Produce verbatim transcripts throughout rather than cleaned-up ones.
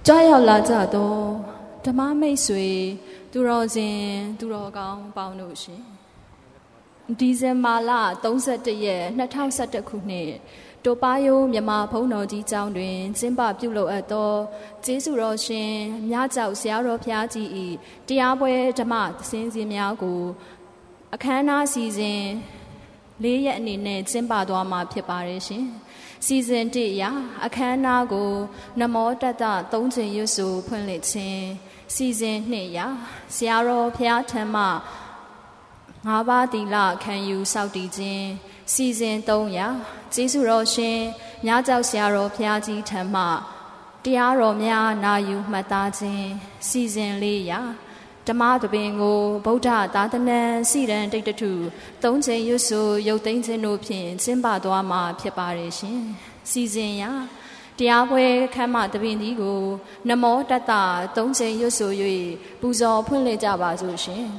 Joy of Lazado, Tamame Sui, Durozin, Durogang, Baunushi. Dizemala, don't set the year, not how set the Kune. Topayo, Yama Pono di Townwin, Zimba Pulo Ado, Jesu Roshin, Nyazao Siaro Piati, Diabwe Tamat, Sinzi Miago, Akana season, Leia Nine, Zimba Dwama Piparishin. Season Dia, Akana go, Namo Tata, don't say you so, Punlitin. Season Nia, Siaro Piatama, Haba Dila, can you Saudi Jin? Season Donya, Jesu Roshin, Nyazao Siaro Piati Tama, Diaro Mia, na you Matajin. Season Leia, Tamata Bingo, Bota, Datanan, Season Dicta two, don't say you so, you think no pin, Simba Dwama, Piparishin. Season ya, Diabwe, Kama, the Bindigo, Namo Tata, don't say you so, you, Buzo, Punle Jabazushin.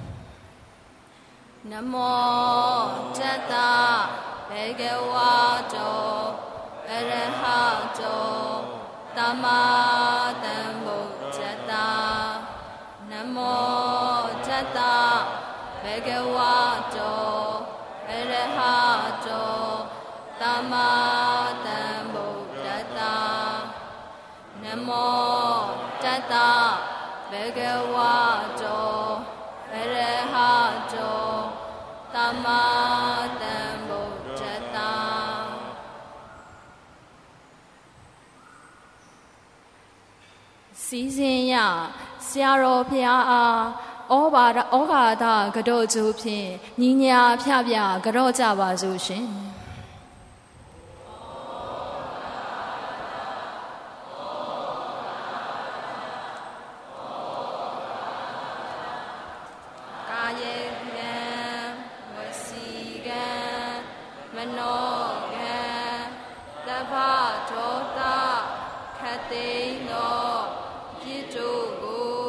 Namo Tata, Begewajo, Erehajo, Tama, Dambo Tata. Namo Tata, Begewajo, Erehajo, Tama, Dambo Tata. Namo Tata, Begewajo, Erehajo, Tama, Dambo Tata. Season ya. Siaro Pia, Oba, Ogada, Gado Zupi, Nina Piabia, Garoza Bazushin. Kaye, Masiga, Manoga, Daba Tota, Katino, Pitu.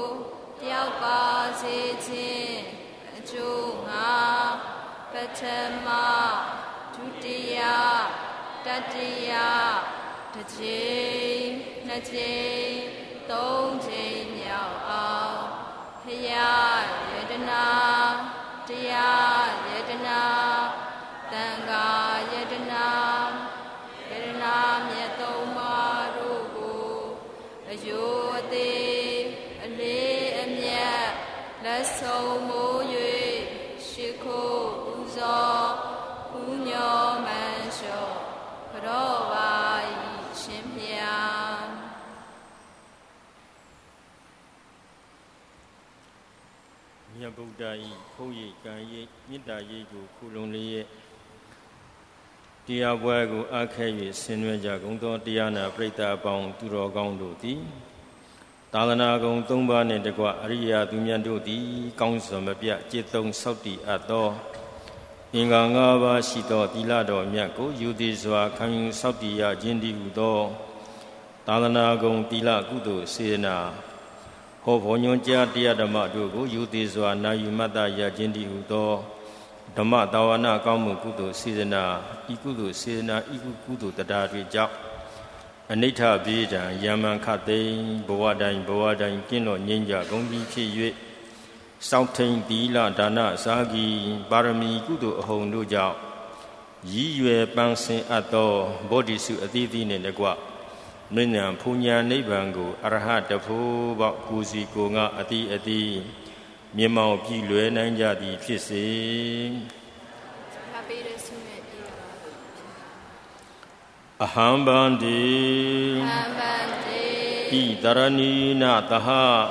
Sitting, Junga, Petema, Tutia, Tatia, Taji, Naji, Dongji, Yao, Hia, Yedana, Tia, Yedana, Tanga, Yedana, Yedana, Yetoma, Rugu, Ayude. So moye, Shiko, Uzo, Unyo, Mansho, Padova, Champion. Yabuda, Koye, Gaye, Yida Yego, Kulunli, Diabuago, Akaye, Sinwaja, Gondo, Diana, Preta, Bound, Duro Gondo, Di. Talana gong tumba ne degwa Ariya Dumiando di Council Mabia Jetong Saudi Ado Inga Ngaba Shito Dilado Miako Yudizwa Kang Saudi Ya Jindi Udo Talana gong Dila Gudo Sena Hoponyoja Diadama Dugo Yudizwa Nayumata Ya Jindi Udo Dama Dawana Kamu Gudo Sena Ikudo Sena Iku Gudo Tadari Jak Anita Bida, Yaman Kate, Boadine, Boadine, Kino, Ninja, Gombi, Chi, Southern Dila, Dana, Sagi, Barami, Gudu, Honduja, Yi, Bouncing Ato, Body Suit, Aditi, Negua, Nina, Punya, Nebango, Arahat, the Fu, Bakuzi, Gonga, Ati, Ati, Mimao, Pilu, Nanja, the Fissy. Ahambandi Idarani Nataha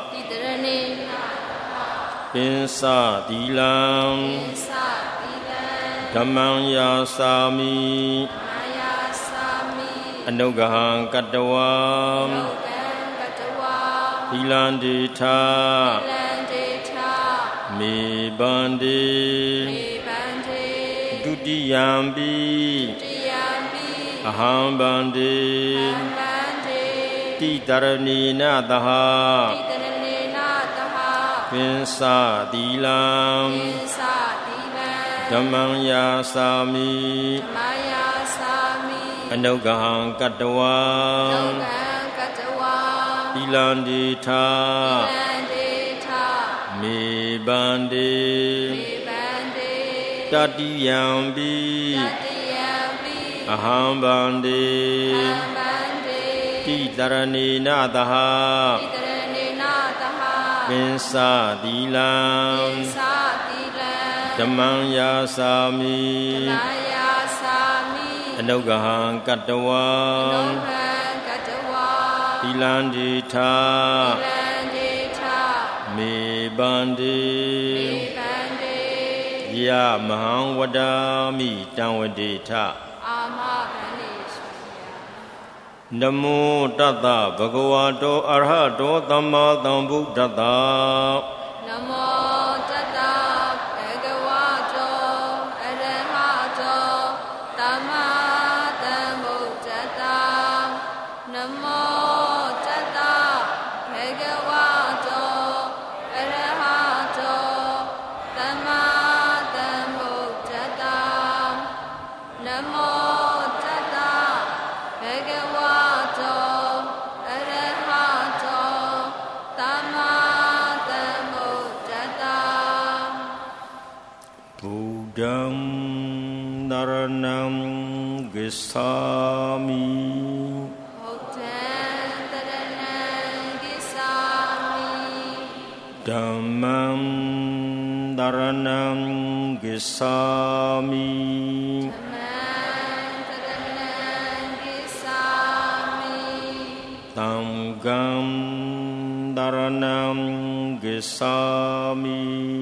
Pinsa Dilam Dhammanya Sami Anugahan Kadawam Hilandita Me Bandi Dudiyambi Aham Bandi Titarani Nataha Pinsa Dilam Dhammanya Sami Anugahan Kadawam တိလန္တိထမေဘန္တိတတိယံပိအဟံဗန္တိတိတရဏေနသဟပင်စသီလံဓမ္မံယာစာမိအနုဂဟံကတ္တဝံသီလန္တိထမေဘန္တိယမဟံဝဒာမိတံဝတိထနမောတတ္တဗဂဝတောအရဟတောသမ္မာသမ္ဗုဒ္ဓတ္တနမောတတ္တဗဂဝတောအရဟတောသမ္မာသမ္ဗုဒ္ဓတ္တနမောတတ္တဗဂဝတောအရဟတောသမ္မာသမ္ဗုဒ္ဓတ္တနမောဒံနရဏံဂစ္ဆာမိဟုတ်တံတရဏံဂစ္ဆာမိဓမ္မံတရဏံဂစ္ဆာမိဓမ္မံတရဏံဂစ္ဆာမိသံဃံတရဏံဂစ္ဆာမိ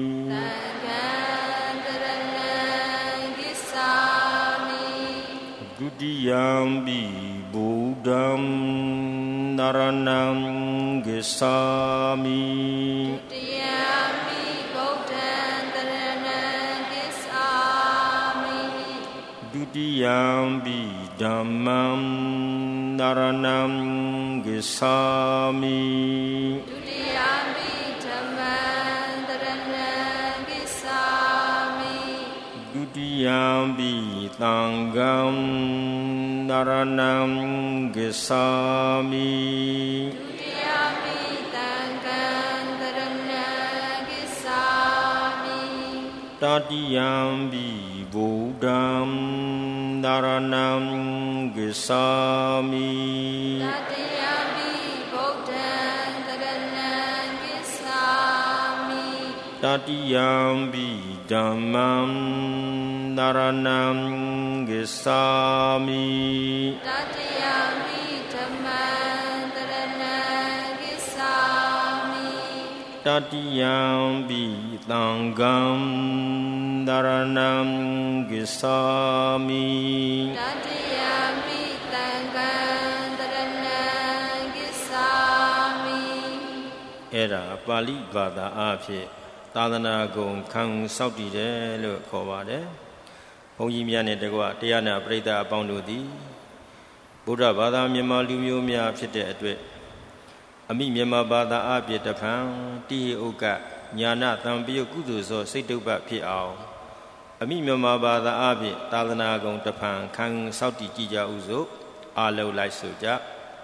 ဒုတိယံပိဗုဒ္ဓံနရဏံဂစ္ဆာမိဒုတိယံပိဗုဒ္ဓံတရဏံဂစ္ဆာမိဒုတိယံပိဓမ္မံနရဏံဂစ္ဆာမိဒုတိယံပိဓမ္မံတရဏံဂစ္ဆာမိဒုတိယံပိသံဃံနရဏံဂစ္ဆာမိဒုတိယံပိသံဃံတရဏံဂစ္ဆာမိတတိယံပိဗုဒ္ဓံနရဏံဂစ္ဆာမိတတိယံပိဗုဒ္ဓံတရဏံဂစ္ဆာမိတတိယံပိဓမ္မံနရဏံဂစ္ဆာမိတတိယံပိဓမ္မံတရဏံဂစ္ဆာမိတတိယံပိသံဃံနရဏံဂစ္ဆာမိတတိယံပိသံဃံတရဏံဂစ္ဆာမိအဲ့ဒါပါဠိဘာသာအဖြစ်သာသနာဂုဏ်ခံစောင့်တည်တယ်လို့ခေါ်ပါတယ်။ဘုန်းကြီးများနဲ့တကွတရားနာပရိသတ်အပေါင်းတို့သည်ဗုဒ္ဓဘာသာမြန်မာလူမျိုးများဖြစ်တဲ့အတွက်အမိမြန်မာဘာသာအပြည့်တဖန်တိဟိဥကညာနာတံပယုကုသိုလ်သောစိတ်တုပ္ပဖြစ်အောင်အမိမြန်မာဘာသာအပြည့်သာသနာဂုဏ်တဖန်ခံစောင့်တည်ကြကြဥစို့အာလုံးလိုက်ဆိုကြ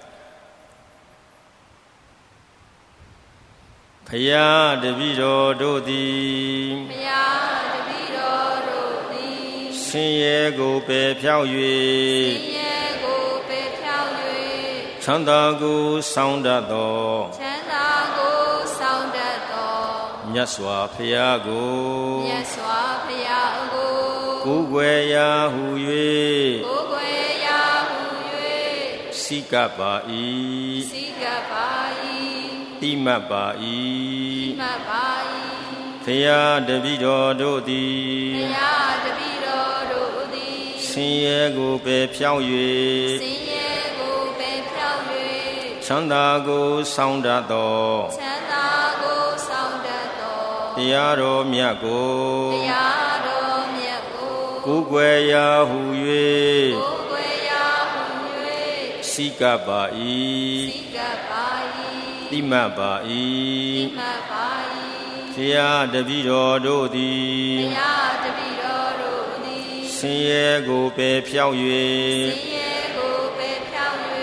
ဖယားတပည့်တော်တို့သည်ဖယားတပည့်တော်တို့သည်ဆင်းရဲကိုပယ်ဖြောက်၍ဆင်းရဲကိုပယ်ဖြောက်၍ချမ်းသာကိုဆောင်တတ်သောချမ်းသာကိုဆောင်တတ်သောမြတ်စွာဘုရားကိုမြတ်စွာဘုရားကိုကိုယ်ွယ်ရာဟု၍ကိုယ်ွယ်ရာဟု၍စိကပါ၏စိကပါ၏တိမတ်ပါ၏တိမတ်ပါ၏ဖယားတပည့်တော်တို့သည်ဖယားတပည့်တော်တို့သည်ဆင်းရဲကိုပယ်ဖြောက်၍ဆင်းရဲကိုပယ်ဖြောက်၍ချမ်းသာကိုဆောင်တတ်သောချမ်းသာကိုဆောင်တတ်သောတရားတော်မြတ်ကိုတရားတော်မြတ်ကိုကိုယ်ွယ်ရာဟု၍ကိုယ်ွယ်ရာဟု၍စိကပါ၏စိကပါတိမတ်ပါ၏တိမတ်ပါ၏ဖယားတပည့်တော်တို့သည်ဖယားတပည့်တော်တို့သည်ဆင်းရဲကိုပယ်ဖြောက်၍ဆင်းရဲကိုပယ်ဖြောက်၍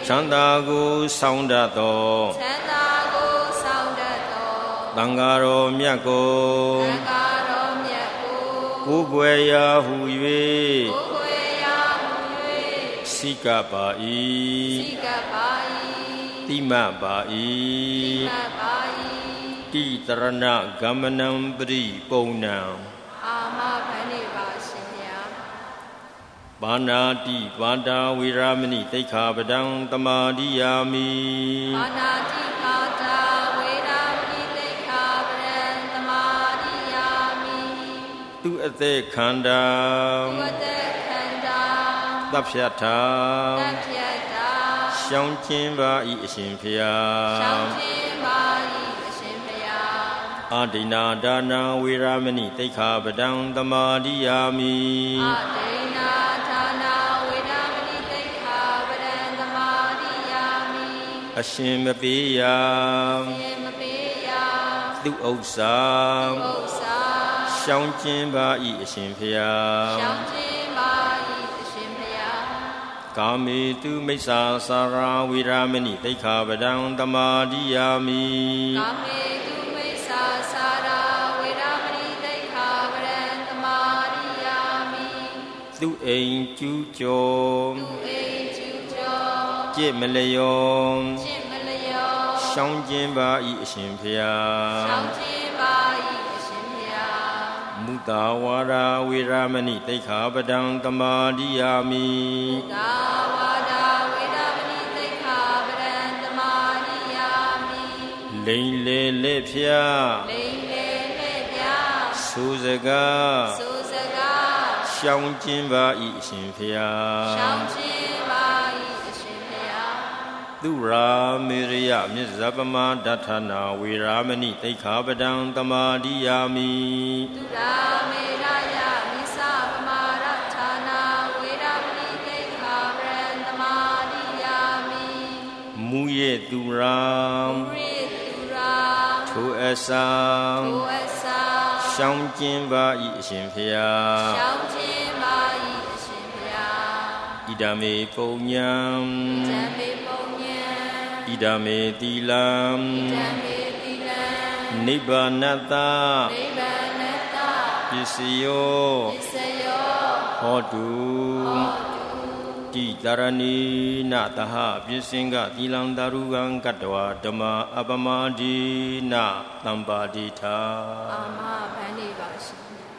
ချမ်းသာကိုဆောင်တတ်သောချမ်းသာကိုဆောင်တတ်သောသံဃာတော်မြတ်ကိုသံဃာတော်မြတ်ကိုကိုယ်ွယ်ရာဟု၍ကိုယ်ွယ်ရာဟု၍စိကပါ၏စိကပါ၏တိမပါ၏တိမပါ၏တိတရဏဂမနံပရိပုံဏံအာမဗန္တိပါရှင်ဗျာဘာနာတိဘာတာဝေရမဏိတိခာပဒံတမာတိယာမိဘာနာတိဘာတာဝေရမဏိတိခာပဒံတမာတိယာမိသူအသက်ခန္ဓာသူအသက်ခန္ဓာသဗ္ဗယထာသဗ္ဗယထာရှောင်းခြင်းပါ၏အရှင်ဖေယရှောင်းခြင်းပါ၏အရှင်ဖေယအာဒိနာဒါနာဝေရမဏိတိခာပဒံတမာတိယာမိအာဒိနာဒါနာဝေရမဏိတိခာပဒံတမာတိယာမိအရှင်မပေးရအရှင်မပေးရသူဥစ္စာသူဥစ္စာရှောင်းခြင်းပါ၏အရှင်ဖေယရှောင်းခြင်းပါ၏အရှင်ဖေယကာမေတုမိစ္ဆာစာရာဝေရမဏိတိခာပဒံတမာတိယာမိကာမေတုမိစ္ဆာစာရာဝေရမဏိတိခာပဒံတမာတိယာမိသူအိမ်ကျူးကျော်သူအိမ်ကျူးကျော်จิตမလျောจิตမလျောရှောင်းခြင်းပါ၏အရှင်ဖေယရှောင်းခြင်းပါ၏အရှင်ဖေယမုတာဝါရာဝေရမဏိတိခာပဒံတမာတိယာမိမုတာဝါရာဝေရမဏိတိခာပဒံတမာတိယာမိလိန်လေလက်ဖြာလိန်လေလက်ဖြာဆိုစကားဆိုစကားရှောင်းခြင်းပါ၏အရှင်ဖေယရှောင်းခြင်းပါ၏အရှင်ဖေယသူရာမေရယမြစ္ဆပမဒဋ္ဌနာဝေရမဏိတိခာပဒံတမာတိယာမိသူရာမေရယမြစ္ဆပမဒဋ္ဌနာဝေရမဏိတိခာပဒံတမာတိယာမိမူယေသူရာမူယေသူရာထိုအစံထိုအစံရှောင်းခြင်းပါ၏အရှင်ဖေယရှောင်းခြင်းပါ၏အရှင်ဖေယဣဒမေပုညံဣဒမေပုညံဣဒမေသီလံဣဒမေသီလံနိဗ္ဗာနတနိဗ္ဗာနတပစ္စယောပစ္စယောဟောတုဟောတုတိတရဏီနတဟပစ္စင်္ဂသီလံတရုကံကတ္တဝဓမ္မအပမဒီနသံပါတိထာအာမဗန္တိပါရှင်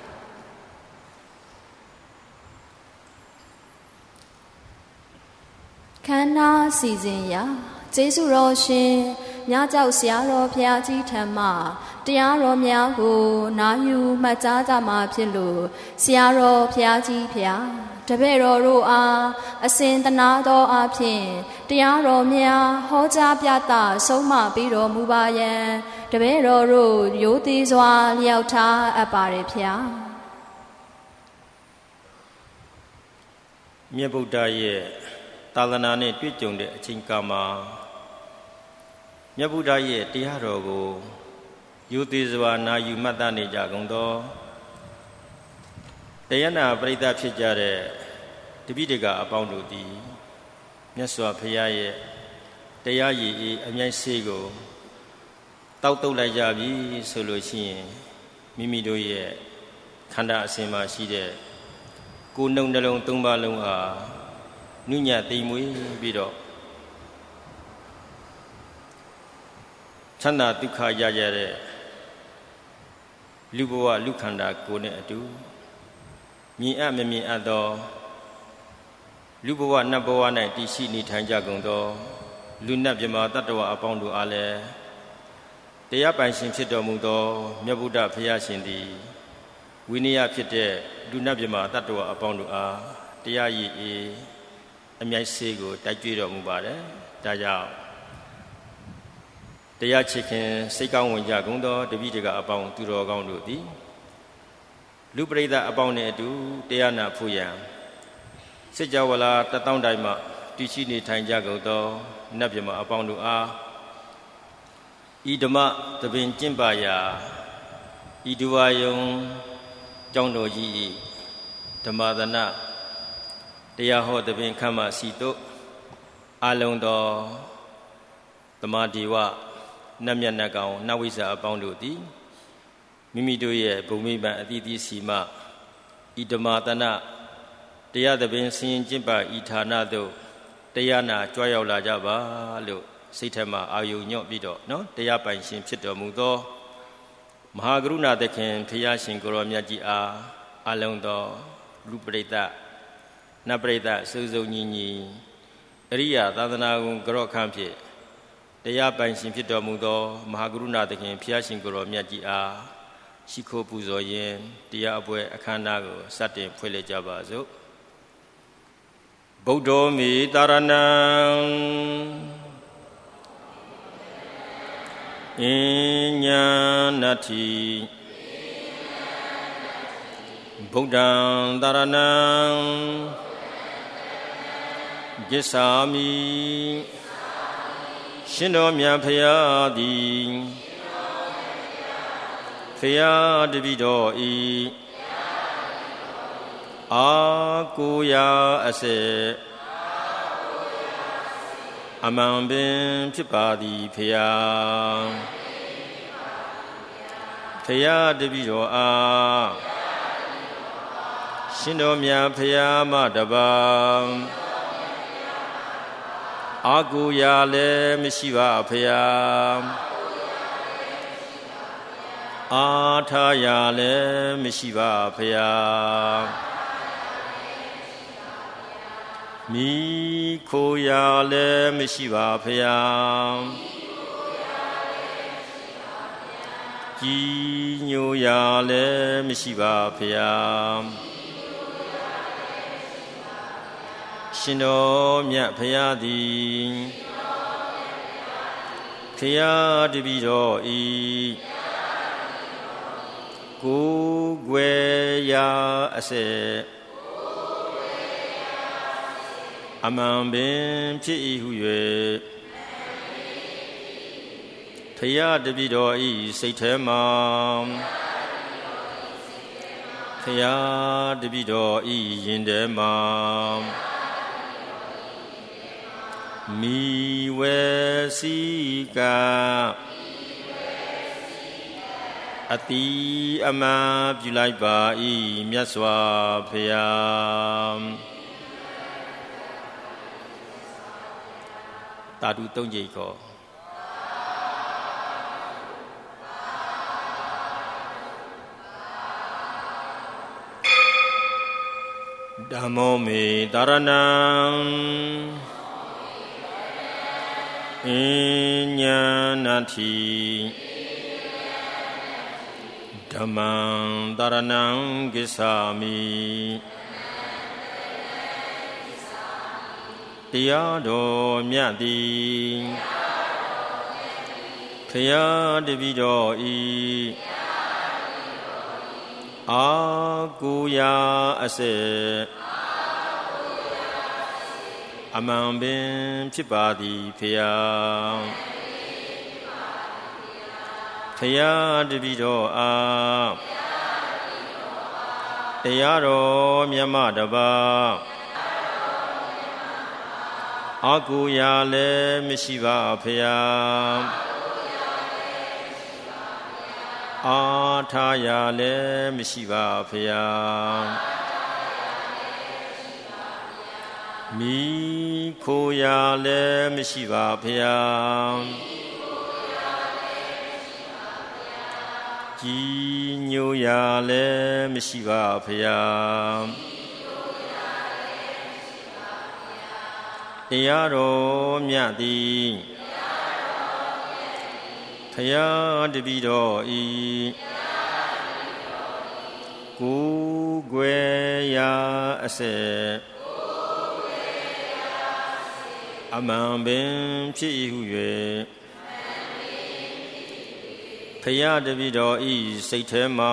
ခန္ဓာစီစဉ်ရာကျေးဇူးတော်ရှင်မြတ်ကြောက်ဆရာတော်ဘုရားကြီးထံမှတရားတော်များကိုနာယူမှတ်ကြားကြမှာဖြစ်လို့ဆရာတော်ဘုရားကြီးဖျားတပည့်တော်တို့အားအစဉ်တနာသောအဖြစ်တရားတော်များဟောကြားပြသဆုံးမပြီးတော်မူပါယံတပည့်တော်တို့ရိုသေစွာလျှောက်ထားအပ်ပါရဖျားမြတ်ဗုဒ္ဓရဲ့သာသနာနဲ့တွေ့ကြုံတဲ့အချိန်ကာလမှာမြတ်ဗုဒ္ဓရဲ့တရားတော်ကိုရိုသေစွာနာယူမှတ်သားနေကြကုန်သောတရားနာပရိသတ်ဖြစ်ကြတဲ့တပိဋကအပေါင်းတို့သည်မြတ်စွာဘုရားရဲ့တရားရည်အေးအမြိုက်ဆေးကိုတောက်တုတ်လိုက်ကြပြီဆိုလို့ရှိရင်မိမိတို့ရဲ့ခန္ဓာအစဉ်မှာရှိတဲ့ကိုယ်နှုတ်နှလုံးသုံးပါးလုံးအားနုညံ့သိမ်မွေ့ပြီးတော့ချမ်းသာဒုက္ခရရတဲ့လူဘဝလူခန္ဓာကိုယ်နဲ့အတူမြင်အပ်မမြင်အပ်သောလူဘဝနတ်ဘဝ၌တည်ရှိနေထိုင်ကြကုန်သောလူနတ်မြမတတ္တဝအပေါင်းတို့အားလည်းတရားပိုင်ရှင်ဖြစ်တော်မူသောမြတ်ဗုဒ္ဓဘုရားရှင်သည်ဝိနည်းဖြစ်တဲ့လူနတ်မြမတတ္တဝအပေါင်းတို့အားတရားရည်အေးအမြိုက်ဆေးကိုတိုက်ကြွတော်မူပါတယ်။ဒါကြောင့်တရားချစ်ခင်စိတ်ကောင်းဝင်ကြကုန်သောတပည့်တကအပေါင်းသူတော်ကောင်းတို့သည်လူပရိသတ်အပေါင်းနှင့်အတူတရားနာဖို့ရန်စစ်ကြောဝလာတသောင်းတိုင်းမှတည်ရှိနေထိုင်ကြကုန်သောနတ်မြမအပေါင်းတို့အားဤဓမ္မသဘင်ကျင့်ပါရာဤဒုဝါယုံကျောင်းတော်ကြီးဓမ္မသနာတရားဟောသဘင်ခမ်းမစီတို့အာလုံးသောသမာဓိဝနတ်မြတ်နတ်ကောင်နတ်ဝိဇ္ဇာအပေါင်းတို့သည်မိမိတို့ရဲ့ဘုံမိဘအသီးသီးစီမှဣဓမာတနာတရားသဘင်ဆင်ကျင့်ပါဤဌာနသို့တရားနာကြွားရောက်လာကြပါလို့စိတ်ထက်မှအာယုညွတ်ပြီးတော့နော်တရားပိုင်ရှင်ဖြစ်တော်မူသောမဟာကရုဏာသခင်ဖရာရှင်ကိုရောမြတ်ကြီးအားအလုံးသောလူပရိသတ်နတ်ပရိသတ်စုစုံညီညီအရိယာသာသနာ့ကိုကြော့ခန့်ဖြင့်တရားပိုင်ရှင်ဖြစ်တော်မူသောမဟာကရုဏာသခင်ဖရာရှင်ကိုရောမြတ်ကြီးအားရှိခိုးပူဇော်ရင်းတရားအပွဲအခမ်းအနားကိုစတင်ဖွင့်လှစ်ကြပါစို့ဗုဒ္ဓောမိတာရဏံအဉ္ညာဏတိဗုဒ္ဓံတာရဏံဂစ္ဆာမိရှင်တော်မြတ်ဖရာသည်ဖရာတပည့်တော်ဤအာကိုရာအစေအမှန်ပင်ဖြစ်ပါသည်ဖရာဖရာတပည့်တော်အားရှင်တော်မြတ်ဖရာမတပါအာကိုရာလည်းမရှိပါဖရာအာထာရာလည်းမရှိပါဖရာမိခိုရာလည်းမရှိပါဖရာကြီးညိုရာလည်းမရှိပါဖရာရှင်တော်မြတ်ဖရာသည်ဖရာတပည့်တော်ဤကိုယ်ွယ်ရာအစေအမှန်ပင်ဖြစ်၏ဟု၍ဖရာတပည့်တော်ဤစိတ်ထဲမှာဖရာတပည့်တော်ဤရင်ထဲမှာမိဝဲစီကအတိအမှန်ပြုလိုက်ပါ၏မြတ်စွာဘုရားတာဓုသုံးကြိမ်ခေါ်ဓမ္မောမေတာရဏံအဉ္ညာဏတိဓမ္မံတာရဏံဂစ္ဆာမိတရားတော်မြတ်သည်ဖရာတပည့်တော်ဤအာကိုရာအစေအမှန်ပင်ဖြစ်ပါသည်ဖရာဖရာတပည့်တော်အားတရားတော်မြတ်မတပါအာကိုရာလည်းမရှိပါဖရာအာထာရာလည်းမရှိပါဖရာမိခိုရာလည်းမရှိပါဖရာကြီးညိုရာလည်းမရှိပါဖရာတရားတော်မြတ်သည်ဖရာတပည့်တော်ဤကိုယ်ွယ်ရာအစေအမှန်ပင်ဖြစ်၏ဟု၍ဖရာတပည့်တော်ဤစိတ်ထဲမှာ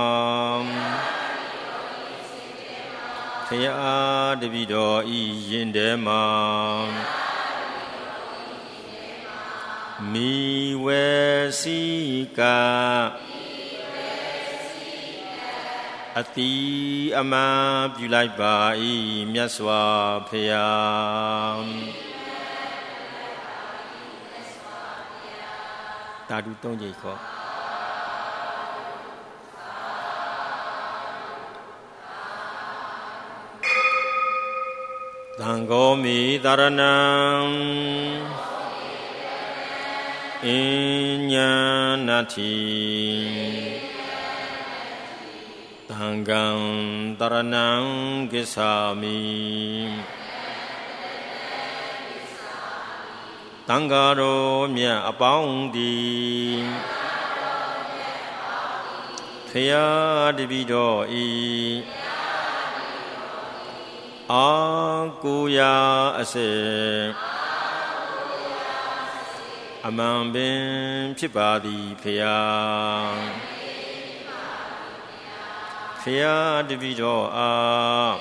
ဖရာတပည့်တော်ဤရင်ထဲမှာမိဝဲစီကအတိအမှန်ပြုလိုက်ပါ၏မြတ်စွာဘုရားတာဓုသုံးကြိမ်ခေါ်သံဃောမိသရဏံအဉ္ညာဏတိသံဃံတရဏံကိစ္ဆာမိသံဃာတော်မြတ်အပေါင်းသည်ဖရာတပည့်တော်ဤအာကိုရာအစေအမှန်ပင်ဖြစ်ပါသည်ဖရာဖရာတပည့်တော်အား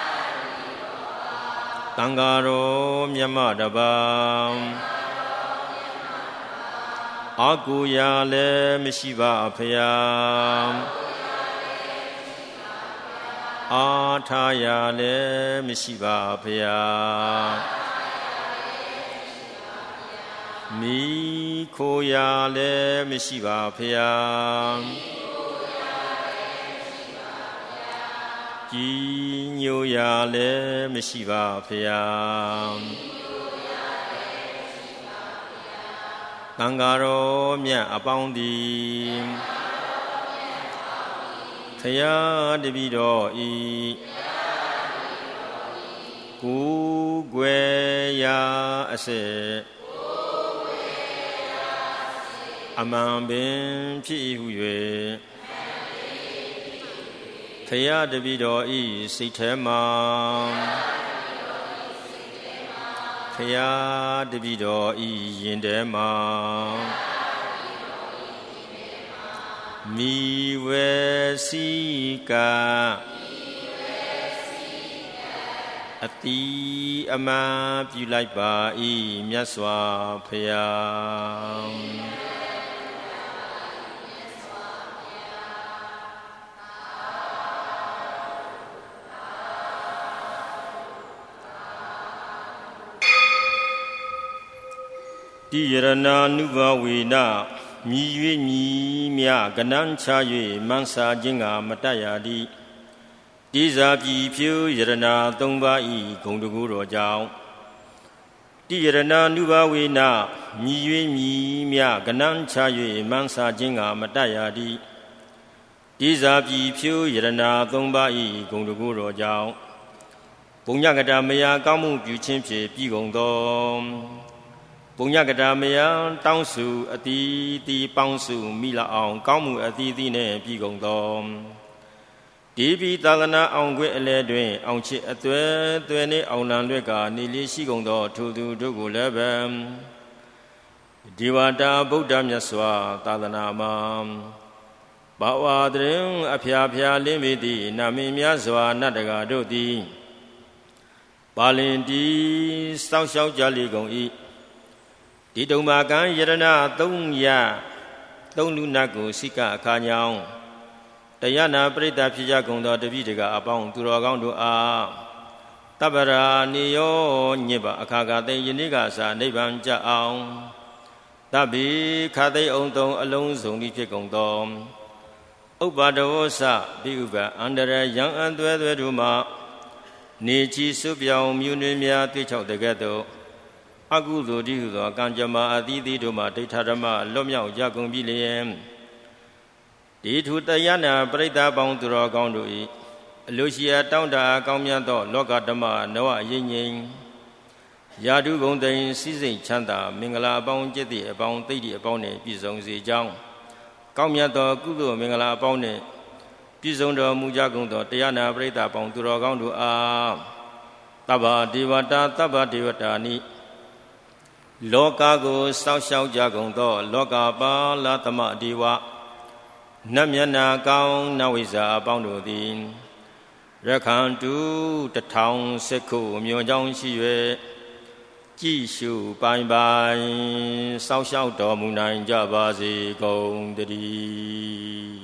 သံဃာတော်မြတ်မတပါအာကိုရာလည်းမရှိပါဖရာအာထာယာလည်းမရှိပါဖရာမိခိုရာလည်းမရှိပါဖရာကြည်ညိုရာလည်းမရှိပါဖရာသံဃာတော်မြတ်အပေါင်းသည်ဖရာတပည့်တော်ဤကိုယ်ွယ်ရာအစေအမှန်ပင်ဖြစ်ဟု၍ဖရာတပည့်တော်ဤစိတ်ထဲမှာဖရာတပည့်တော်ဤရင်ထဲမှာမိဝေစီကအတိအမှန်ပြုလိုက်ပါ၏မြတ်စွာဘုရားတိယရဏ ानु ဘဝေနမြည်၍မြည်မြကနန်းချ၍မန်းစာခြင်းကမတတ်ရသည်တိဇာပြီဖြူယရဏသုံးပါးဤဂုဏ်တကူတော်ကြောင့်တိယရဏ ानु ဘဝေနမြည်၍မြည်မြကနန်းချ၍မန်းစာခြင်းကမတတ်ရသည်တိဇာပြီဖြူယရဏသုံးပါးဤဂုဏ်တကူတော်ကြောင့်ပုညကတမယာကောင်းမှုပြုခြင်းဖြင့်ပြည်ကုန်သောပုညကတာမယတောင်းစုအတီးတီပေါင်းစုမိလာအောင်ကောင်းမှုအတီးတီနဲ့ပြည်ကုန်သောဒီပြည်သာသနာအောင်ခွင့်အလဲတွင်အောင်ချစ်အသွဲသွဲနှင့်အောင်လံလွဲ့ကနေလေးရှိကုန်သောထိုသူတို့ကိုလည်းပဲဒီဝတာဗုဒ္ဓမြတ်စွာသာသနာမှာဘာဝတရင်အဖျားဖျားလင်းမိသည့်နာမည်များစွာနတ်တကာတို့သည်ပါလင်တီစောင့်ရှောက်ကြလေကုန်၏ဒီတုံမာကံယရဏသုံးရသုံးလူနတ်ကိုစိကအခါညောင်းတရားနာပရိသတ်ဖြစ်ကြကုန်သောတပည့်တကာအပေါင်းသူတော်ကောင်းတို့အားတပ္ပရာနေယောညစ်ပါအခါကသိယနေ့ကစာနိဗ္ဗာန်ကြအောင်တပိခသိအောင်သုံးအလုံးစုံသည်ဖြစ်ကုန်သောဥပ္ပါဒဝဆပိဥပအန္တရာယံအံသွဲသွဲတို့မှနေချီစုပြောင်မြူနှင်းများတွေ့ချောက်တဲ့ကဲ့သို့အကုသိုလ်တိဟုသောကံကြမ္မာအသီးသီးတို့မှဒိဋ္ဌဓမ္မလွတ်မြောက်ကြကုန်ပြီလျင်ဒီထုတရားနာပရိသတ်ပေါင်းသူတော်ကောင်းတို့၏အလိုရှိရာတောင်းတကောင်းမြတ်သောလောကဓမ္မနဝရိငြိမ်ယာတုဂုံတိန်စိစိတ်ချမ်းသာမင်္ဂလာအပေါင်းကျင့်သည့်အပေါင်းသိတ္တိအပေါင်းနှင့်ပြည့်စုံစေကြောင်းကောင်းမြတ်သောကုသိုလ်မင်္ဂလာအပေါင်းနှင့်ပြည့်စုံတော်မူကြကုန်သောတရားနာပရိသတ်ပေါင်းသူတော်ကောင်းတို့အားတဗ္ဗဒေဝတာတဗ္ဗဒေဝတာနိလောကကိုစောင့်ရှောက်ကြကုန်သောလောကပါလသမဒေဝနတ်မျက်နာကောင်းနဝိဇ္ဇာအပေါင်းတို့သည်ရခန္တုတထောင်စက္ခုမြောကြောင့်ရှိ၍ကြည်ရှုပိုင်ပိုင်စောင့်ရှောက်တော်မူနိုင်ကြပါစေကုန်တည်း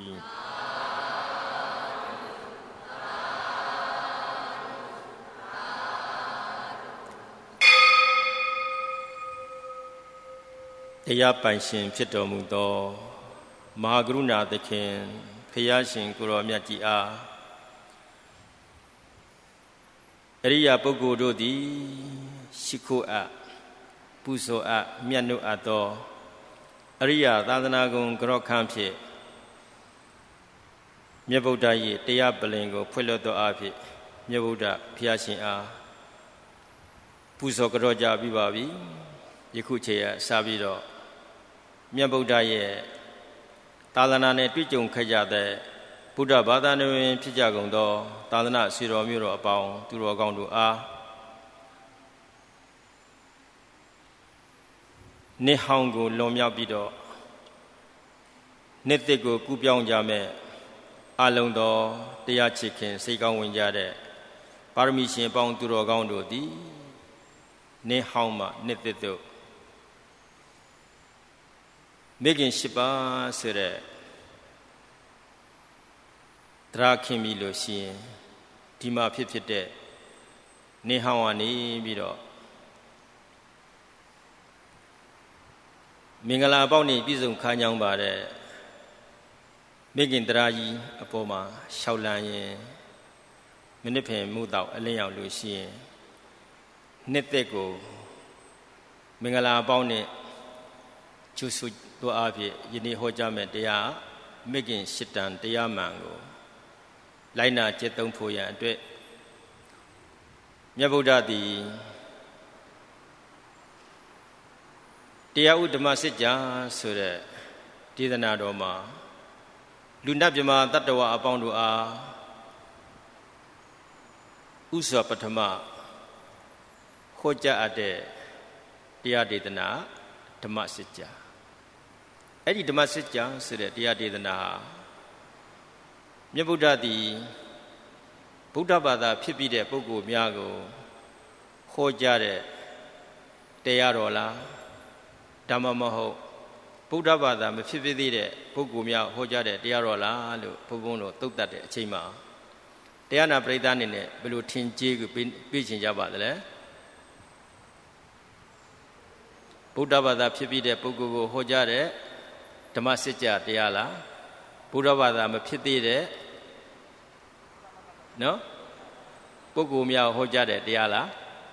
တတရားပိုင်ရှင်ဖြစ်တော်မူသောမဟာကရုဏာသခင်ဖျားရှင်ကိုရောမြတ်ကြီးအားအရိယာပုဂ္ဂိုလ်တို့သည်ရှိခိုးအပ်ပူဇော်အပ်မြတ်နုအပ်သောအရိယာသာသနာဂုဏ်ကြော့ခန်းဖြင့်မြတ်ဗုဒ္ဓ၏တရားပလင်ကိုဖွင့်လွှတ်သောအဖြစ်မြတ်ဗုဒ္ဓဖျားရှင်အားပူဇော်ကြော့ကြပြီးပါပြီယခုချိန်ရစပြီးတော့မြတ်ဗုဒ္ဓရဲ့သာသနာနဲ့တွေ့ကြုံခဲ့ကြတဲ့ဗုဒ္ဓဘာသာတွင်ဖြစ်ကြကုန်သောသာသနာဆွေတော်မျိုးတော်အပေါင်းသူတော်ကောင်းတို့အားနှစ်ဟောင်းကိုလွန်မြောက်ပြီးတော့နှစ်သစ်ကိုကူးပြောင်းကြမဲ့အလုံးသောတရားချစ်ခင်စိတ်ကောင်းဝင်ကြတဲ့ပါရမီရှင်ပေါင်းသူတော်ကောင်းတို့သည်နှစ်ဟောင်းမှနှစ်သစ်တို့မိခင်ရှိပါဆိုတဲ့တရာခင်ပြီလို့ရှိရင်ဒီမှာဖြစ်ဖြစ်တဲ့နေဟောင်းကနေပြီးတော့မင်္ဂလာပေါက်နေပြည့်စုံခါညောင်းပါတဲ့မိခင်တရာကြီးအပေါ်မှာရှောက်လန်းရင်မိနစ်ဖင်မှုတော့အလင်းရောက်လို့ရှိရင်နှစ်သက်ကိုမင်္ဂလာပေါက်နဲ့ကျူဆူတို့အဖြစ်ယနေ့ဟောကြားမဲ့တရားမိခင်ရှစ်တန်တရားမှန်ကိုလိုက်နာကျင့်သုံးဖို့ရန်အတွက်မြတ်ဗုဒ္ဓသည်တရားဥဓမ္မစစ်ကြာဆိုတဲ့ဒေသနာတော်မှာလူနတ်မြမတတ္တဝအပေါင်းတို့အားဥစွာပထမဟောကြားအပ်တဲ့တရားဒေသနာဓမ္မစစ်ကြာအဲ့ဒီဓမ္မစစ်ကြာဆိုတဲ့တရားဒေသနာဟာမြတ်ဗုဒ္ဓသည်ဗုဒ္ဓဘာသာဖြစ်ပြီးတဲ့ပုဂ္ဂိုလ်များကိုဟောကြားတဲ့တရားတော်လားဓမ္မမဟုတ်ဗုဒ္ဓဘာသာမဖြစ်ဖြစ်သေးတဲ့ပုဂ္ဂိုလ်များဟောကြားတဲ့တရားတော်လားလို့ဘုန်းဘုန်းတို့သုတ်တတ်တဲ့အချိန်မှာတရားနာပရိသတ်အနေနဲ့ဘယ်လိုထင်ကြေးကိုပေးချင်ကြပါသလဲဗုဒ္ဓဘာသာဖြစ်ပြီးတဲ့ပုဂ္ဂိုလ်ကိုဟောကြားတဲ့ဓမ္မစစ်ကြာတရားလားဗုဒ္ဓဘာသာမဖြစ်သေးတဲ့နော်ပုဂ္ဂိုလ်များဟောကြားတဲ့တရားလား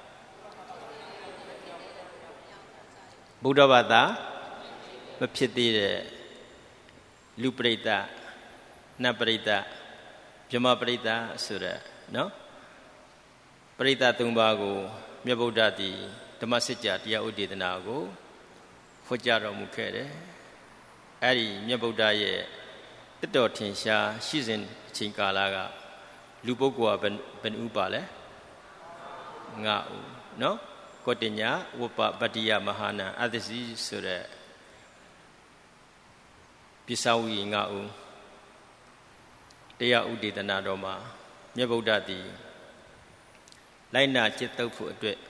ဗုဒ္ဓဘာသာမဖြစ်သေးတဲ့လူပရိသတ်နတ်ပရိသတ်ဗြဟ္မပရိသတ်ဆိုတဲ့နော်ပရိသတ်သုံးပါးကိုမြတ်ဗုဒ္ဓသည်ဓမ္မစစ်ကြာတရားဥဒေသနာကိုဟောကြားတော်မူခဲ့တယ်အဲ့ဒီမြတ်ဗုဒ္ဓရဲ့တတော်ထင်ရှားရှိစဉ်အချိန်ကာလကလူပုဂ္ဂိုလ်ကဘယ်နှဦးပါလဲငါးဦးနော်ကောတညဝပပတ္တိယမဟာနံအသစီဆိုတဲ့ပိဿဝီငါးဦးတရားဥဒေသနာတော်မှာမြတ်ဗုဒ္ဓသည်လိုက်နာจิตတုပ်ဖို့အတွက်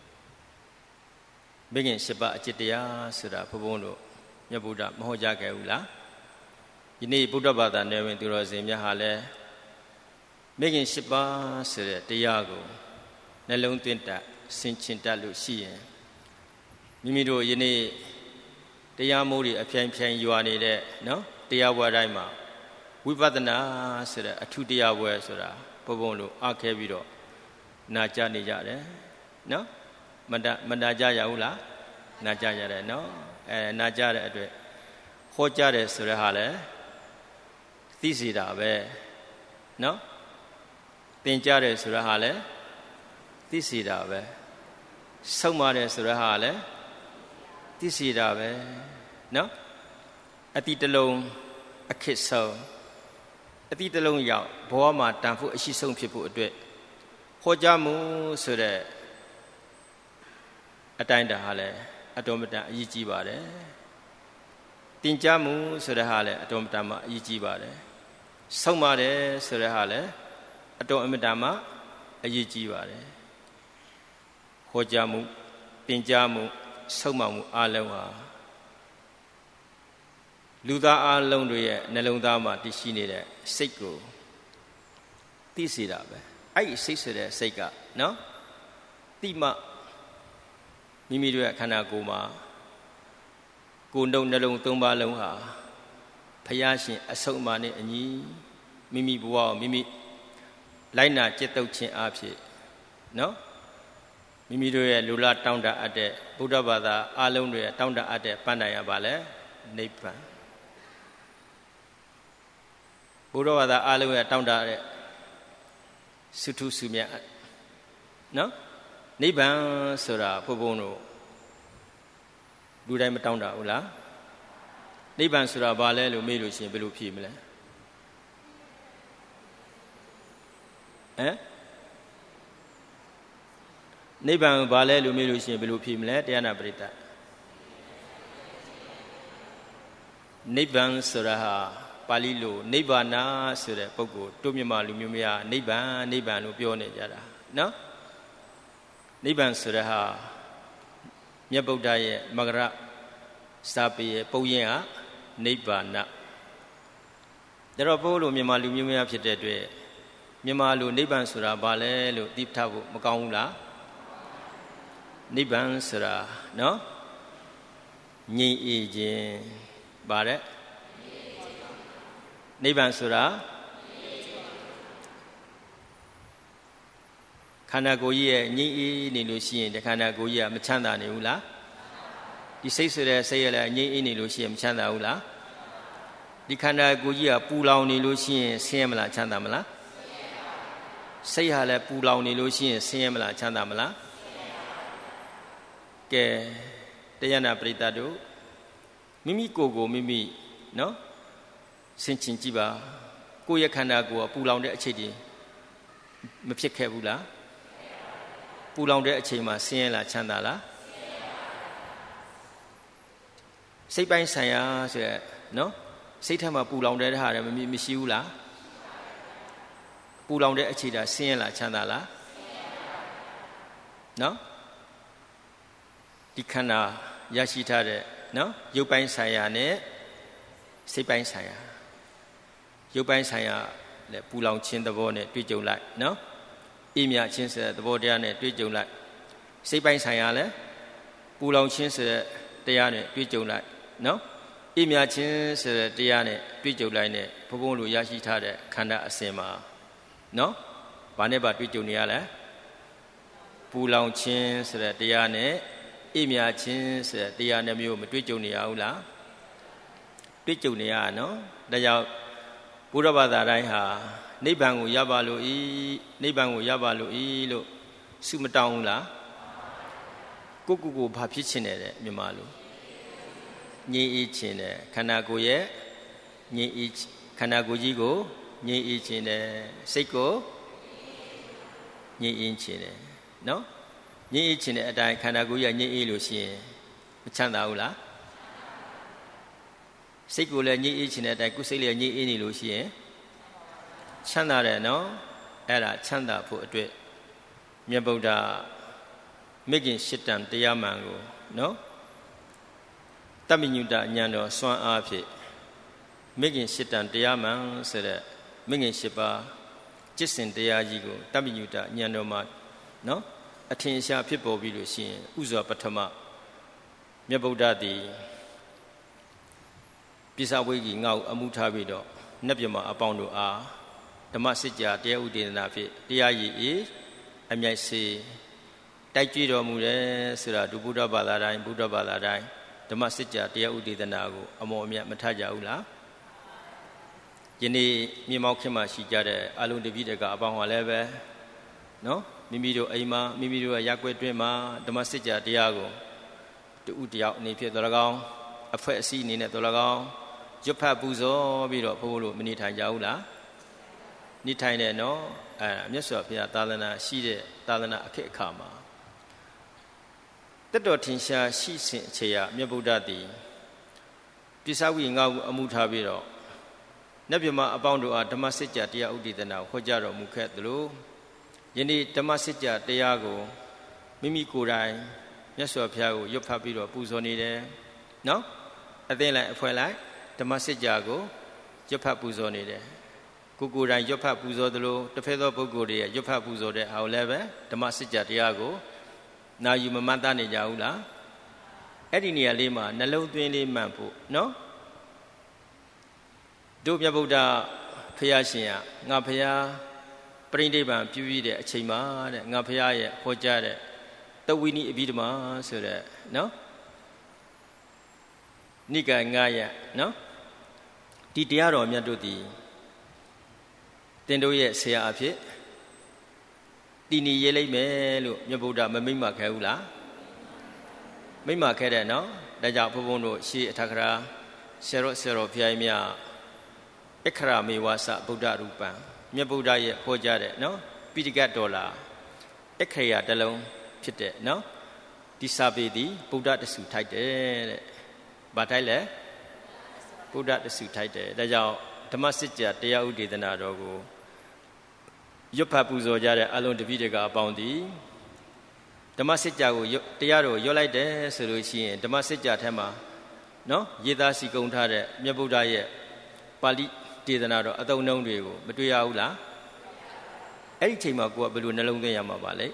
မိခင်ရှစ်ပါးအจิตတရားဆိုတာဘုံဘုံတို့မြတ်ဗုဒ္ဓမဟောကြားခဲ့ဘူးလားယနေ့ဗုဒ္ဓဘာသာနယ်ဝင်သူတော်စင်များဟာလည်းမိခင်ရှစ်ပါးဆိုတဲ့တရားကိုနှလုံးသွင်းတတ်ဆင်ခြင်တတ်လို့ရှိရင်မိမိတို့ယနေ့တရားမိုးတွေအပြိုင်ပြိုင်ရွာနေတဲ့နော်တရားပွဲတိုင်းမှာဝိပဿနာဆိုတဲ့အထူးတရားပွဲဆိုတာဘုံဘုံတို့အားခဲပြီးတော့နာကြားနေကြတယ်နော်မတမနာကြရဘူးလားနာကြားရတယ်နော်အဲနာကြားတဲ့အတွက်ဟောကြားတယ်ဆိုတဲ့ဟာလဲသိစီတာပဲနော်သင်ကြားတယ်ဆိုတဲ့ဟာလဲသိစီတာပဲဆုံးမတယ်ဆိုတဲ့ဟာလဲသိစီတာပဲနော်အတိတလုံးအခစ်ဆုံးအတိတလုံးရောက်ဘဝမှာတန်ဖို့အရှိဆုံးဖြစ်ဖို့အတွက်ဟောကြားမှုဆိုတဲ့အတိုင်းတာဟာလဲအတော်မတန်အရေးကြီးပါတယ်သင်ကြားမှုဆိုတဲ့ဟာလဲအတော်မတန်မှအရေးကြီးပါတယ်ဆုံးမတယ်ဆိုတဲ့ဟာလဲအတော်အမတန်မှအရေးကြီးပါတယ်ဟောကြားမှုသင်ကြားမှုဆုံးမမှုအလုံးဟာလူသားအလုံးတွေရဲ့နှလုံးသားမှာတည်ရှိနေတဲ့စိတ်ကိုသိစေတာပဲအဲ့ဒီစိတ်ဆိုတဲ့စိတ်ကနော်တိမမိမိတို့ရဲ့ခန္ဓာကိုယ်မှာကိုယ်နှုတ်နှလုံးသုံးပါးလုံးဟာဖယားရှင်အဆုံးအမနဲ့အညီမိမိဘဝကိုမိမိလိုက်နာจิตတုပ်ခြင်းအဖြစ်နော်မိမိတို့ရဲ့လူလားတောင်းတအပ်တဲ့ဗုဒ္ဓဘာသာအားလုံးတွေတောင်းတအပ်တဲ့ပန်းတိုင်ရပါလေနိဗ္ဗာန်ဘုရားဘာသာအားလုံးရဲ့တောင်းတတဲ့သုထုစုမြတ်နော်နိဗ္ဗာန်ဆိုတာဘုဘုံတို့လူတိုင်းမတောင်းတဘူးလားနိဗ္ဗာန်ဆိုတာဘာလဲလို့မေးလို့ရှိရင်ဘယ်လိုဖြေမလဲဟမ်နိဗ္ဗာန်ဘာလဲလို့မေးလို့ရှိရင်ဘယ်လိုဖြေမလဲတရားနာပရိသတ်နိဗ္ဗာန်ဆိုတာဟာပါဠိလိုနိဗ္ဗာနဆိုတဲ့ပုဂ္ဂိုလ်တို့မြမလူမျိုးများနိဗ္ဗာန်နိဗ္ဗာန်လို့ပြောနေကြတာနော်နိဗ္ဗာန်ဆိုတဲ့ဟာမြတ်ဗုဒ္ဓရဲ့မဂရစာပေရဲ့ပုံရင်းဟာနိဗ္ဗာနဒါတော့ဘိုးလိုမြမလူမျိုးများဖြစ်တဲ့အတွက်မြမလူနိဗ္ဗာန်ဆိုတာဘာလဲလို့သိထားဖို့မကောင်းဘူးလားနိဗ္ဗာန်ဆိုတာနော်ငြိမ်အေးခြင်းဗါတဲ့နိဗ္ဗာန်ဆိုတာခန္ဓာကိုယ်ကြီးရဲ့ငြိမ်အေးနေလို့ရှိရင်ဒီခန္ဓာကိုယ်ကြီးကမချမ်းသာနေဘူးလားဒီစိတ်ဆိုတဲ့စိတ်ရလည်းငြိမ်အေးနေလို့ရှိရင်မချမ်းသာဘူးလားဒီခန္ဓာကိုယ်ကြီးကပူလောင်နေလို့ရှိရင်ဆင်းရဲမလားချမ်းသာမလားစိတ်ဟာလည်းပူလောင်နေလို့ရှိရင်ဆင်းရဲမလားချမ်းသာမလားကဲတရားနာပရိသတ်တို့မိမိကိုယ်ကိုမိမိနော်ဆင်ခြင်ကြည့်ပါကိုယ့်ရဲ့ခန္ဓာကိုယ်ကပူလောင်တဲ့အချိန်တည်းမဖြစ်ခဲ့ဘူးလားပူလောင်တဲ့အချိန်မှာဆင်းရဲလားချမ်းသာလားစိတ်ပိုင်းဆိုင်ရာဆိုရနော်စိတ်ထဲမှာပူလောင်တဲ့ဟာလည်းမမရှိဘူးလားပူလောင်တဲ့အချိန်တာဆင်းရဲလားချမ်းသာလားနော်ဒီခန္ဓာရရှိထားတဲ့နော်ရုပ်ပိုင်းဆိုင်ရာနဲ့စိတ်ပိုင်းဆိုင်ရာရုပ်ပိုင်းဆိုင်ရာလည်းပူလောင်ခြင်းသဘောနဲ့တွေ့ကြုံလိုက်နော်အေးမြခြင်းဆိုတဲ့သဘောတရားနဲ့တွေ့ကြုံလိုက်စိတ်ပိုင်းဆိုင်ရာလည်းပူလောင်ခြင်းဆိုတဲ့တရားနဲ့တွေ့ကြုံလိုက်နော်အေးမြခြင်းဆိုတဲ့တရားနဲ့တွေ့ကြုံလိုက်နဲ့ဘုံဘုံလိုရရှိထားတဲ့ခန္ဓာအစဉ်မှာနော်ဘာနဲ့ပါတွေ့ကြုံနေရလဲပူလောင်ခြင်းဆိုတဲ့တရားနဲ့အေးမြခြင်းဆိုတဲ့တရားနဲ့မျိုးမတွေ့ကြုံနေရဘူးလားတွေ့ကြုံနေရနော်ဒါကြောင့်ဘုရားဘာသာတိုင်းဟာနိဗ္ဗာန်ကိုရပါလို့ဤနိဗ္ဗာန်ကိုရပါလို့ဤလို့ဆုမတောင်းဘူးလားကိုကိုကိုဘာဖြစ်ချင်တယ်တဲ့မြန်မာလူငြိမ်အေးချင်တယ်ခန္ဓာကိုယ်ရဲ့ငြိမ်အေးခန္ဓာကိုယ်ကြီးကိုငြိမ်အေးချင်တယ်စိတ်ကိုငြိမ်အေးချင်တယ်နော်ငြိမ်အေးချင်တဲ့အတိုင်းခန္ဓာကိုယ်ကြီးငြိမ်အေးလို့ရှိရင်မချမ်းသာဘူးလားစိတ်ကိုလည်းငြိမ်အေးချင်တဲ့အတိုင်းကိုယ်စိတ်လည်းငြိမ်အေးနေလို့ရှိရင်ချမ်းသာတယ်နော်အဲ့ဒါချမ်းသာဖို့အတွက်မြတ်ဗုဒ္ဓမိခင်ရှစ်တန်တရားမှန်ကိုနော်တမ္ပညုတဉာဏ်တော်စွမ်းအားဖြင့်မိခင်ရှစ်တန်တရားမှန်ဆိုတဲ့မိခင်ရှစ်ပါးจิตစဉ်တရားကြီးကိုတမ္ပညုတဉာဏ်တော်မှာနော်အထင်ရှားဖြစ်ပေါ်ပြီးလို့ရှိရင်ဥစွာပထမမြတ်ဗုဒ္ဓသည်ပိဿဝိကိငါ့ကိုအမှုထားပြီးတော့နတ်ပြမအပေါင်းတို့အားဓမ္မစစ်ကြာတရားဥဒေသနာဖြင့်တရားရည်ဤအမြိုက်စေတိုက်ကြွတော်မူတယ်ဆိုတာဒုဗုဒ္ဓဘာသာတိုင်းဗုဒ္ဓဘာသာတိုင်းဓမ္မစစ်ကြာတရားဥဒေသနာကိုအမော်အမြတ်မထကြဘူးလားယနေ့မြေမောက်ခင်မှရှိကြတဲ့အလုံးတပိတကအပေါင်းဟာလည်းပဲနော်မိမိတို့အိမ်မှာမိမိတို့ရဲ့ရက်ွက်တွင်းမှာဓမ္မစစ်ကြာတရားကိုတူတယောက်အနေဖြင့်တော်၎င်းအဖွဲ့အစည်းအနေနဲ့တော်၎င်းရွတ်ဖတ်ပူဇော်ပြီးတော့ဘိုးလို့မနေထိုင်ကြဘူးလားနေထိုင်တယ်နော်အဲမြတ်စွာဘုရားသာသနာရှိတဲ့သာသနာအခက်အခါမှာတတ်တော်ထင်ရှားရှိစဉ်အခြေရမြတ်ဗုဒ္ဓသည်ပိဿဝိငါ့ကိုအမှုထားပြီးတော့နတ်မြမအပေါင်းတို့အားဓမ္မစစ်ကြာတရားဥဒေသနာကိုဟောကြားတော်မူခဲ့သလိုယနေ့ဓမ္မစစ်ကြာတရားကိုမိမိကိုယ်တိုင်မြတ်စွာဘုရားကိုရွတ်ဖတ်ပြီးတော့ပူဇော်နေတယ်နော်အသိလိုက်အဖွဲလိုက်ဓမ္မစစ်ကြာကိုရွတ်ဖတ်ပူဇော်နေတယ်ကိုကိုယ်တိုင်ရွတ်ဖတ်ပူဇော်သလိုတစ်ဖက်သောပုဂ္ဂိုလ်တွေရဲ့ရွတ်ဖတ်ပူဇော်တဲ့အားလည်းပဲဓမ္မစစ်ကြာတရားကိုနာယူမမှတ်သားနေကြဘူးလားအဲ့ဒီနေရာလေးမှာနှလုံးသွင်းလေးမှန်ဖို့နော်တို့မြတ်ဗုဒ္ဓဖရာရှင်ကငါဖရာပရိနိဗ္ဗာန်ပြုပြီးတဲ့အချိန်မှာတဲ့ငါဖရာရဲ့ဟောကြားတဲ့တဝိနိအဘိဓမ္မာဆိုတဲ့နော်နိကာငါးရပ်နော်ဒီတရားတော်မြတ်တို့သည်တင်တို့ရဲ့ဆရာအဖြစ်တည်နေရလိမ့်မယ်လို့မြတ်ဗုဒ္ဓမမိန့်မခဲဘူးလားမိန့်မခဲတဲ့နော်ဒါကြောင့်ဘုန်းဘုန်းတို့ရှေးအထက်ကရာဆရာတော်ဆရာတော်ဘုရားကြီးများအခရမေဝါစဗုဒ္ဓရူပံမြတ်ဗုဒ္ဓရဲ့ဟောကြားတဲ့နော်ပိဋကတ်တော်လာအခရယတလုံးဖြစ်တဲ့နော်ဒီစာပေသည်ဗုဒ္ဓတဆုထိုက်တယ်တဲ့။ဘာထိုက်လဲဗုဒ္ဓတဆုထိုက်တယ်ဒါကြောင့်ဓမ္မစစ်ကြာတရားဥဒေသနာတော်ကိုရွတ်ဖတ်ပူဇော်ကြတဲ့အလုံးတပည့်တွေကအပေါင်းသည်ဓမ္မစစ်ကြာကိုတရားတော်ရွတ်လိုက်တယ်ဆိုလို့ရှိရင်ဓမ္မစစ်ကြာထဲမှာနော်ရေးသားစီကုံထားတဲ့မြတ်ဗုဒ္ဓရဲ့ပါဠိဒေသနာတော်အသုံးအနှုန်းတွေကိုမတွေ့ရဘူးလားအဲ့ဒီအချိန်မှာကိုကဘယ်လိုနှလုံးသွင်းရမှာပါလဲ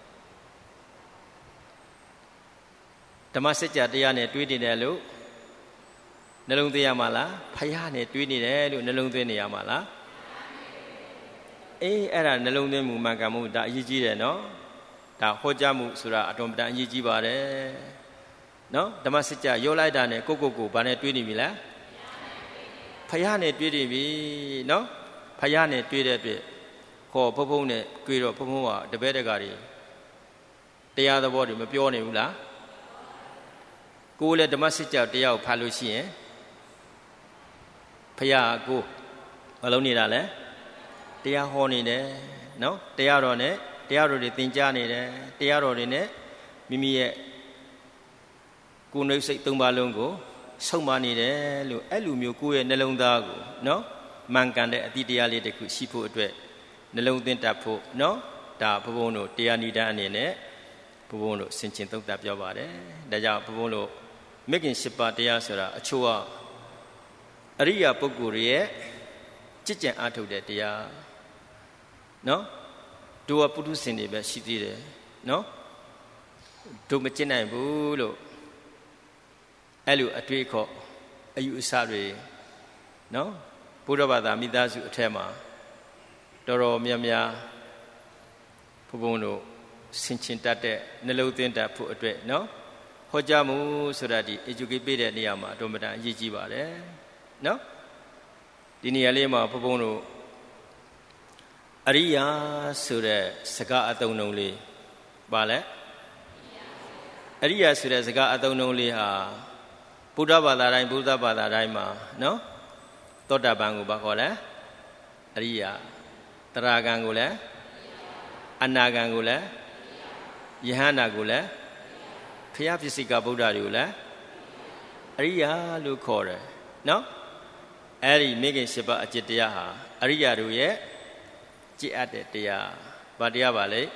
ဓမ္မစစ်ကြာတရားနဲ့တွေးနေတယ်လို့နှလုံးသွင်းရမှာလားဖယားနဲ့တွေးနေတယ်လို့နှလုံးသွင်းနေရမှာလားအေးအဲ့ဒါနှလုံးသွင်းမှုမှန်ကန်မှုဒါအရေးကြီးတယ်နော်ဒါဟောကြားမှုဆိုတာအတော်ပတန်အရေးကြီးပါတယ်နော်ဓမ္မစစ်ကြာရောလိုက်တာနဲ့ကိုကိုကိုဘာနဲ့တွေးနေပြီလဲဖယားနဲ့တွေးနေပြီနော်ဖယားနဲ့တွေးတဲ့အတွက်ခေါ်ဖုံဖုံနဲ့တွေးတော့ဖုံဖုံကတပည့်တကာတွေတရားသဘောတွေမပြောနေဘူးလားကိုယ်လည်းဓမ္မစစ်ကြာတရားကိုဖတ်လို့ရှိရင်ဖယားကိုမလုံးနေတာလဲတရားဟောနေတယ်နော်တရားတော်နဲ့တရားတော်တွေသင်ကြားနေတယ်တရားတော်တွေနဲ့မိမိရဲ့ကိုယ်နှိပ်စိတ်သုံးပါလုံးကိုဆုံးမနေတယ်လို့အဲ့လိုမျိုးကိုယ့်ရဲ့နှလုံးသားကိုနော်မှန်ကန်တဲ့အတိတရားလေးတစ်ခုရှိဖို့အတွက်နှလုံးသွင်းတတ်ဖို့နော်ဒါဘုန်းဘုန်းတို့တရားနိဒာအနေနဲ့ဘုန်းဘုန်းတို့ဆင်ခြင်သုံးသပ်ပြောပါတယ်ဒါကြောင့်ဘုန်းဘုန်းတို့မေခင်၈ပါးတရားဆိုတာအချို့ကအရိယာပုဂ္ဂိုလ်ရဲ့ကြည်ကြံအားထုတ်တဲ့တရားနော်တို့ကပုထုဇဉ်တွေပဲရှိသေးတယ်နော်တို့မကျင့်နိုင်ဘူးလို့အဲ့လိုအတွေ့အခေါ်အယူအဆတွေနော်ဘုရားဘာသာမိသားစုအထက်မှာတော်တော်များများဘုံဘုံတို့ဆင်ခြင်တတ်တဲ့နှလုံးသွင်းတတ်ဖို့အတွက်နော်ဟောကြားမှုဆိုတာဒီ educate ပေးတဲ့နေရာမှာအတော်မတန်အရေးကြီးပါတယ်နော်ဒီနေရာလေးမှာဘုံဘုံတို့အရိယာဆိုတဲ့စကားအသုံးနှုန်းလေးပါလဲအရိယာဆိုတဲ့စကားအသုံးနှုန်းလေးဟာဘုရားဘာသာတိုင်းဘုရားဘာသာတိုင်းမှာနော်သောတာပန်ကိုဘာခေါ်လဲအရိယာတရာဂံကိုလည်းအနာဂံကိုလည်းယဟန္တာကိုလည်းဖျားပစ္စည်းကဗုဒ္ဓတွေကိုလည်းအရိယာလို့ခေါ်တယ်နော်အဲ့ဒီမေခင်၈ပါးအကျင့်တရားဟာအရိယာတို့ရဲ့ကြည်အပ်တဲ့တရားဘာတရားပါလဲ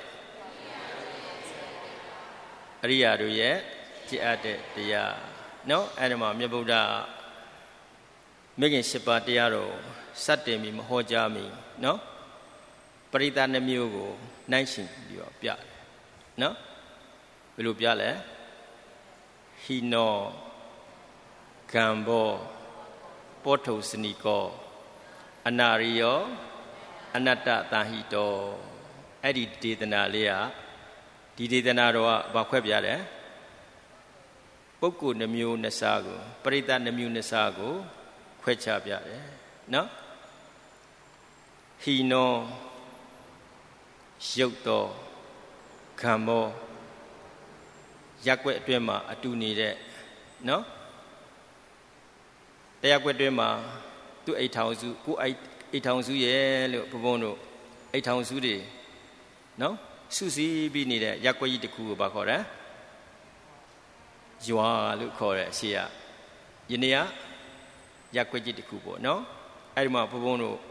အရိယာတို့ရဲ့ကြည်အပ်တဲ့တရားနော်အဲ့ဒီမှာမြတ်ဗုဒ္ဓမေခင်၈ပါးတရားတော်စတင်ပြီးမဟောကြားမီနော်ပရိသတ်နှမျိုးကိုနိုင်ရှင်ပြီးတော့ပြတယ်နော်ဘယ်လိုပြလဲဟိနောဂံဘောပောထုစနိကောအနာရိယောအနတ္တတာဟိတောအဲ့ဒီဒေသနာလေးကဒီဒေသနာတော်ကဘာခွဲပြတယ်ပုဂ္ဂိုလ်နှမျိုးနှစ်စားကိုပရိသတ်နှမျိုးနှစ်စားကိုခွဲခြားပြတယ်နော်ဟိနောရုပ်တော်ဂံမောရက်ွက်အတွင်းမှာအတူနေတဲ့နော်တရားကွက်အတွင်းမှာသူ့အိတ်ထောင်စုကိုအိတ်အိတ်ထောင်စုရဲ့လို့ဘုံဘုံတို့အိတ်ထောင်စုတွေနော်စုစည်းပြီးနေတဲ့ရက်ွက်ကြီးတစ်ခုကိုဘာခေါ်လဲရွာလို့ခေါ်တယ်အရှိရယနေ့ကရက်ွက်ကြီးတစ်ခုပေါ့နော်အဲ့ဒီမှာဘုံဘုံတို့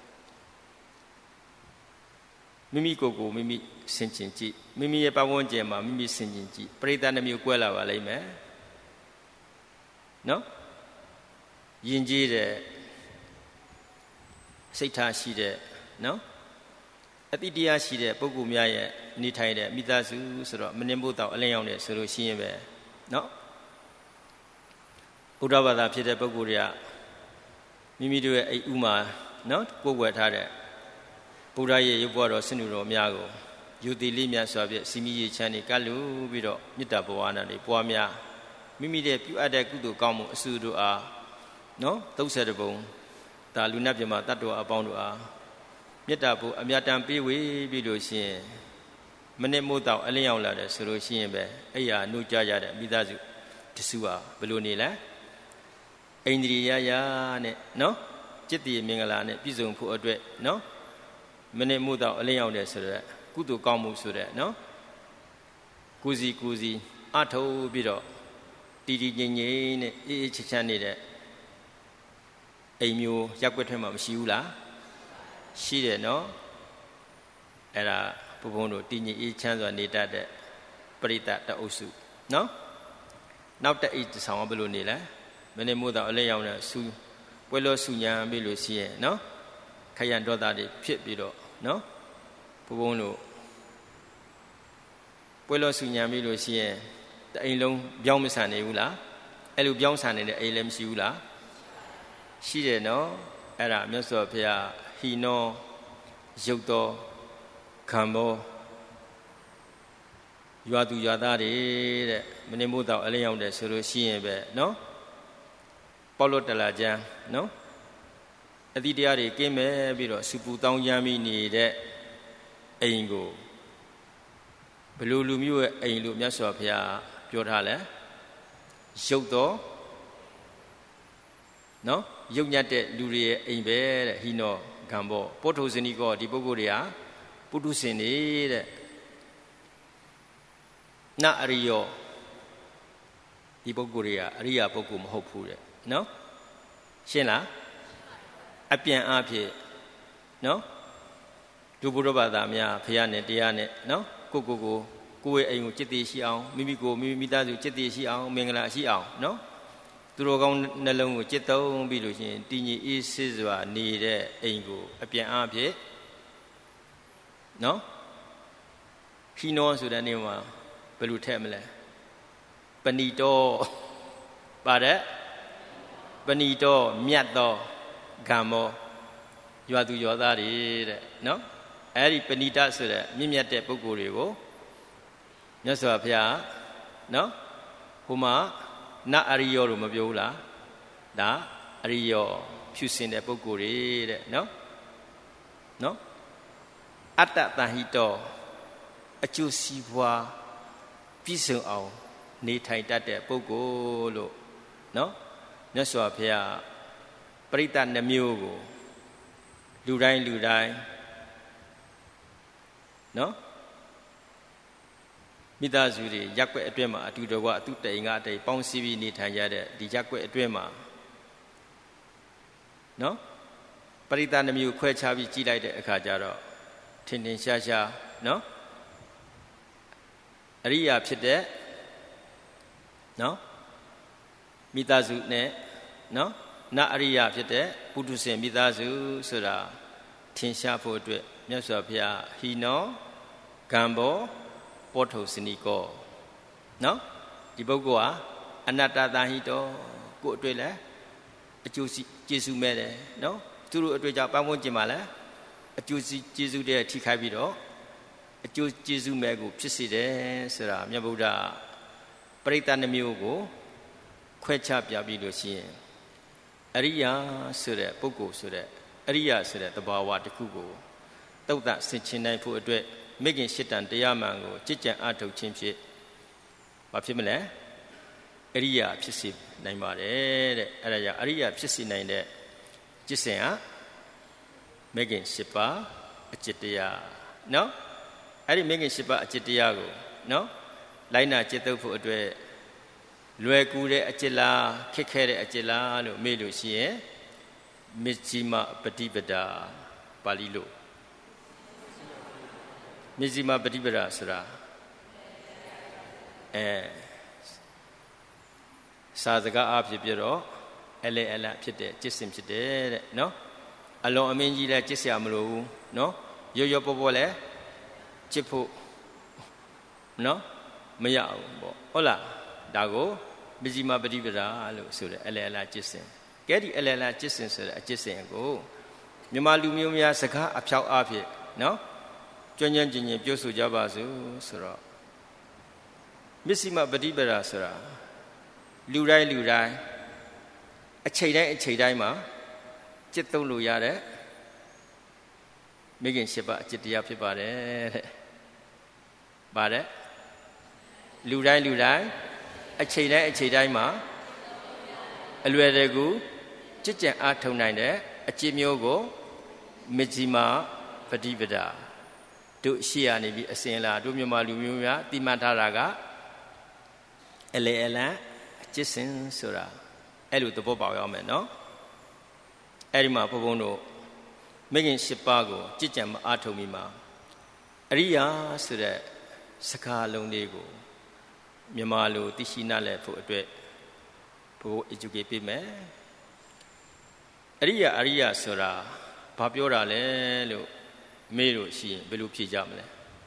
မိမိကိုယ်ကိုမိမိဆင်ခြင်ကြည့်မိမိရဲ့ပတ်ဝန်းကျင်မှာမိမိဆင်ခြင်ကြည့်ပရိသတ်နှမျိုးကွဲလာပါလိမ့်မယ်နော်ယဉ်ကျေးတဲ့စိတ်ထားရှိတဲ့နော်အတိတရားရှိတဲ့ပုဂ္ဂိုလ်များရဲ့နေထိုင်တဲ့မိသားစုဆိုတော့မနှင်းဖို့တော့အလင်းရောက်နေဆိုလို့ရှိရင်ပဲနော်ဗုဒ္ဓဘာသာဖြစ်တဲ့ပုဂ္ဂိုလ်တွေကမိမိတို့ရဲ့အိမ်ဥမှာနော်ကိုယ်ွယ်ထားတဲ့ဘုရားရဲ့ရုပ်ဘဝတော်ဆင်းရဲတော်များကိုယူတည်လေးမြတ်စွာဖြင့်စီမီရချမ်းနေကတ်လူပြီးတော့မေတ္တာဘဝနာတွေပွားများမိမိတဲ့ပြုအပ်တဲ့ကုသိုလ်ကောင်းမှုအစုတို့အားနော်သုံးဆယ်တပုံဒါလူနတ်ပြမတတ္တဝအပေါင်းတို့အားမေတ္တာဖို့အမြတ်တမ်းပေးဝေပြီးလို့ရှိရင်မနစ်မို့တော့အလင်းရောက်လာတယ်ဆိုလို့ရှိရင်ပဲအဲ့ရနှုတ်ကြရတဲ့မိသားစုတစုဟာဘယ်လိုနေလဲအိန္ဒြိယယနဲ့နော်จิตတိမင်္ဂလာနဲ့ပြည့်စုံဖို့အတွက်နော်မနစ်မို့တော့အလင်းရောက်တယ်ဆိုတော့ကုသိုလ်ကောင်းမှုဆိုတဲ့နော်ကိုစီကိုစီအထောက်ပြီးတော့တီတီငိမ့်ငိမ့်နဲ့အေးအေးချမ်းချမ်းနေတဲ့အိမ်မျိုးရက်ွက်ထဲမှာမရှိဘူးလားရှိတယ်နော်အဲ့ဒါဘုဘုံတို့တည်ငြိမ်အေးချမ်းစွာနေတတ်တဲ့ပရိသတ်တအုပ်စုနော်နောက်တအိတ်ဆောင်ဘယ်လိုနေလဲမနေ့မို့တော့အလဲရောက်တဲ့ဆူပွဲလို့ဆူညာပြီးလို့ရှိရဲ့နော်ခရံဒေါသတွေဖြစ်ပြီးတော့နော်ဘုဘုံတို့ပွဲလို့ဆူညာပြီးလို့ရှိရင်တအိမ်လုံးပြောင်းမဆန်နေဘူးလားအဲ့လိုပြောင်းဆန်နေတဲ့အိမ်လည်းမရှိဘူးလားရှိတယ်နော်အဲ့ဒါမြတ်စွာဘုရားဟိနောရုပ်တော်ခံဘောရွာသူရွာသားတွေတဲ့မင်းမို့တော့အလင်းရောက်တယ်ဆိုလို့ရှိရင်ပဲနော်ပေါလို့တလာကျမ်းနော်အတိတရားတွေကင်းမဲ့ပြီးတော့စူပူတောင်းရမ်းမိနေတဲ့အိမ်ကိုဘယ်လိုလူမျိုးရဲ့အိမ်လို့မြတ်စွာဘုရားပြောထားလဲရုပ်တော်နော်ရုပ်ညတ်တဲ့လူတွေရဲ့အိမ်ပဲတဲ့ဟိနောဂံဘောပုထုဇဏီကောဒီပုဂ္ဂိုလ်တွေဟာပုထုဇဉ်နေတဲ့နအရိယောဒီပုဂ္ဂိုလ်တွေကအရိယာပုဂ္ဂိုလ်မဟုတ်ဘူးတဲ့နော်ရှင်းလားအပြန်အဖြစ်နော်ဒုဗုဒ္ဓဘာသာများဖရာနဲ့တရားနဲ့နော်ကိုကိုကိုကိုယ့်ရဲ့အိမ်ကိုจิตတည်ရှိအောင်မိမိကိုမိမိမိသားစုจิตတည်ရှိအောင်မင်္ဂလာရှိအောင်နော်သူတော်ကောင်းနှလုံးကိုจิตသုံးပြီးလို့ရှိရင်တည်ငြိမ်အေးဆေးစွာနေတဲ့အိမ်ကိုအပြန်အဖြစ်နော်ခီနောဆိုတဲ့နေမှာဘယ်လိုထည့်မလဲပဏိတောပါတဲ့ပဏိတောမြတ်သောဂံမောရွာသူရွာသားတွေတဲ့နော်အဲ့ဒီပဏိတဆိုတဲ့မြင့်မြတ်တဲ့ပုဂ္ဂိုလ်တွေကိုမြတ်စွာဘုရားနော်ဟိုမှာနအရိယောလို့မပြောဘူးလားဒါအရိယောဖြူစင်တဲ့ပုဂ္ဂိုလ်တွေတဲ့နော်နော်အတ္တတဟိတောအကျိုးစီးပွားပြည့်စုံအောင်နေထိုင်တတ်တဲ့ပုဂ္ဂိုလ်လို့နော်မြတ်စွာဘုရားပရိသတ်နှမျိုးကိုလူတိုင်းလူတိုင်းနော်မိသားစုတွေရက်ွက်အတွင်းမှာအတူတကွအတူတိန်ကအတိန်ပေါင်းစည်းပြီးနေထိုင်ရတဲ့ဒီရက်ွက်အတွင်းမှာနော်ပရိသတ်နှမျိုးခွဲခြားပြီးကြည်လိုက်တဲ့အခါကျတော့ထင်ထင်ရှားရှားနော်အရိယာဖြစ်တဲ့နော်မိသားစုနဲ့နော်နအရိယာဖြစ်တဲ့ပုထုဇဉ်မိသားစုဆိုတာထင်ရှားဖို့အတွက်မြတ်စွာဘုရားဟိနောဂံဘောပောထုဇဏီကောနော်ဒီပုဂ္ဂိုလ်ဟာအနတ္တတဟိတောကိုယ်အတွက်လဲအကျိုးကျေးဇူးမဲ့တယ်နော်သူတို့အတွက်ကြောင့်ပတ်ဝန်းကျင်မှာလဲအကျိုးကျေးဇူးတဲ့ထိခိုက်ပြီးတော့အကျိုးကျေးဇူးမဲ့ကိုဖြစ်စေတယ်ဆိုတာမြတ်ဗုဒ္ဓပရိသတ်နှမျိုးကိုခွဲခြားပြပြီးလို့ရှိရင်အရိယာဆိုတဲ့ပုဂ္ဂိုလ်ဆိုတဲ့အရိယာဆိုတဲ့သဘာဝတစ်ခုကိုတုတ်တဆင်ခြင်နိုင်ဖို့အတွက်မိခင်ရှစ်တန်တရားမှန်ကိုကြည်ကြံအထုတ်ခြင်းဖြင့်ဘာဖြစ်မလဲအရိယာဖြစ်စေနိုင်ပါတယ်တဲ့အဲ့ဒါကြောင့်အရိယာဖြစ်စေနိုင်တဲ့จิตစဉ်ဟာမိခင်ရှစ်ပါးအจิตတရားနော်အဲ့ဒီမိခင်ရှစ်ပါးအจิตတရားကိုနော်လိုက်နာจิตတုပ်ဖို့အတွက်လွယ်ကူတဲ့အจิตလားခက်ခဲတဲ့အจิตလားလို့မေးလို့ရှိရင်မစ္စည်းမပฏิပဒါပါဠိလိုမစ္စည်းမပฏิပဒါဆိုတာအဲစာစကားအဖြစ်ပြတော့အလဲအလတ်ဖြစ်တဲ့จิตစဉ်ဖြစ်တယ်တဲ့နော်အလွန်အမင်းကြီးလဲจิตเสียမလို့ဘူးနော်ရောရောပေါ်ပေါ်လဲจิตဖို့နော်မရဘူးပေါ့ဟုတ်လားဒါကိုမဇ္ဈိမပฏิပဒါလို့ဆိုတဲ့အလယ်အလတ်ကျင့်စဉ်ကဲဒီအလယ်အလတ်ကျင့်စဉ်ဆိုတဲ့အကျင့်စဉ်ကိုမြန်မာလူမျိုးများစကားအဖြောက်အဖြစ်နော်ကျွမ်းကျွမ်းကျင်ကျင်ပြောဆိုကြပါစို့ဆိုတော့မဇ္ဈိမပฏิပဒါဆိုတာလူတိုင်းလူတိုင်းအချိန်တိုင်းအချိန်တိုင်းမှာจิตသုံးလို့ရတဲ့မိခင်၈ပါးအจิตတရားဖြစ်ပါတယ်တဲ့။ပါတယ်လူတိုင်းလူတိုင်းအချိန်တိုင်းအချိန်တိုင်းမှာအလွယ်တကူจิตကြံအားထုတ်နိုင်တဲ့အจิตမျိုးကိုမဇ္ဈိမပฏิပဒါတို့ရှိရနေပြီးအစဉ်လာတို့မြန်မာလူမျိုးများတိမှတ်ထားတာကအလေအလံအจิตစဉ်ဆိုတာအဲ့လိုသဘောပေါက်ရအောင်မယ်နော်အဲ့ဒီမှာဘုန်းဘုန်းတို့မိခင်၈ပါးကိုจิตကြံမအားထုတ်မိမှာအရိယာဆိုတဲ့စကားလုံးလေးကိုမြန်မာလိုသိရှိနားလည်ဖို့အတွက်ဘုန်း educate ပေးမယ်အရိယာအရိယာဆိုတာဘာပြောတာလဲလို့မေးလို့ရှိရင်ဘယ်လိုဖြေကြမလဲ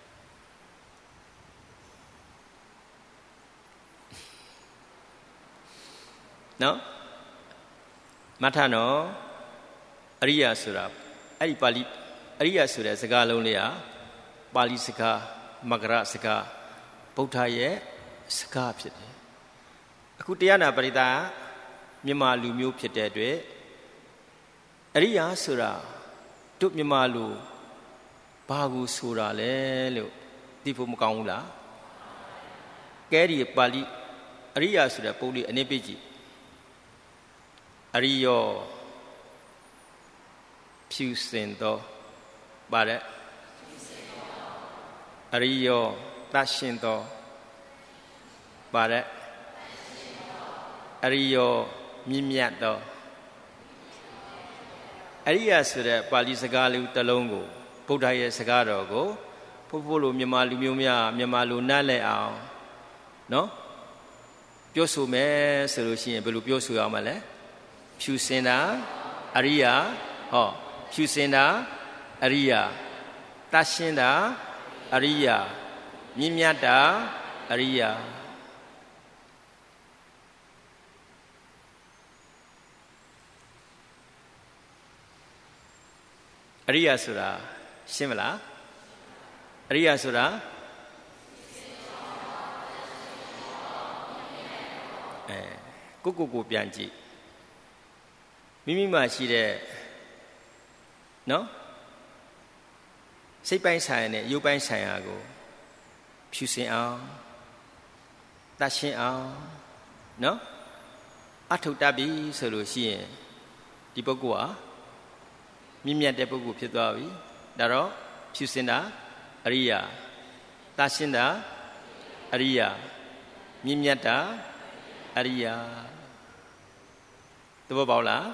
နော်မထနော်အရိယာဆိုတာအဲ့ဒီပါဠိအရိယာဆိုတဲ့စကားလုံးလေးဟာပါဠိစကားမဂရစကားဗုဒ္ဓရဲ့စကားဖြစ်တယ်အခုတရားနာပရိသတ်မြန်မာလူမျိုးဖြစ်တဲ့အတွက်အရိယာဆိုတာတို့မြန်မာလူဘာကိုဆိုတာလဲလို့သိဖို့မကောင်းဘူးလားကဲဒီပါဠိအရိယာဆိုတဲ့ပုံလေးအနည်းပြကြည့်အရိယောဖြူစင်သောပါတဲ့အရိယောတရှင်သောပါတဲ့အရိယောမြင့်မြတ်သောအရိယာဆိုတဲ့ပါဠိစကားလေးတစ်လုံးကိုဗုဒ္ဓရဲ့စကားတော်ကိုဖို့ဖို့လိုမြန်မာလူမျိုးများမြန်မာလူနားလည်အောင်နော်ပြောဆိုမယ်ဆိုလို့ရှိရင်ဘယ်လိုပြောဆိုရမလဲဖြူစင်တာအရိယာဟောဖြူစင်တာအရိယာတရှင်းတာအရိယာမြင့်မြတ်တာအရိယာအရိယာဆိုတာရှင်းမလားအရိယာဆိုတာအဲကိုကိုကိုပြန်ကြည့်မိမိမှာရှိတဲ့နော်စိတ်ပိုင်းဆိုင်ရာနဲ့ရုပ်ပိုင်းဆိုင်ရာကိုဖြူစင်အောင်တတ်ရှင်းအောင်နော်အထုတ်တတ်ပြီဆိုလို့ရှိရင်ဒီပုဂ္ဂိုလ်ဟာမြင့်မြတ်တဲ့ပုဂ္ဂိုလ်ဖြစ်သွားပြီဒါတော့ဖြူစင်တာအရိယာတတ်ရှင်းတာအရိယာမြင့်မြတ်တာအရိယာသဘောပေါက်လား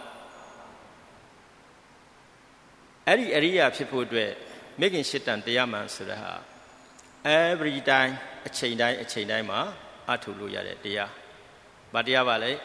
အဲ့ဒီအရိယာဖြစ်ဖို့အတွက်မိခင်ရှစ်တန်တရားမှန်ဆိုတာဟာ every time အချိန်တိုင်းအချိန်တိုင်းမှာအထုလို့ရတဲ့တရား။ဘာတရားပါလဲ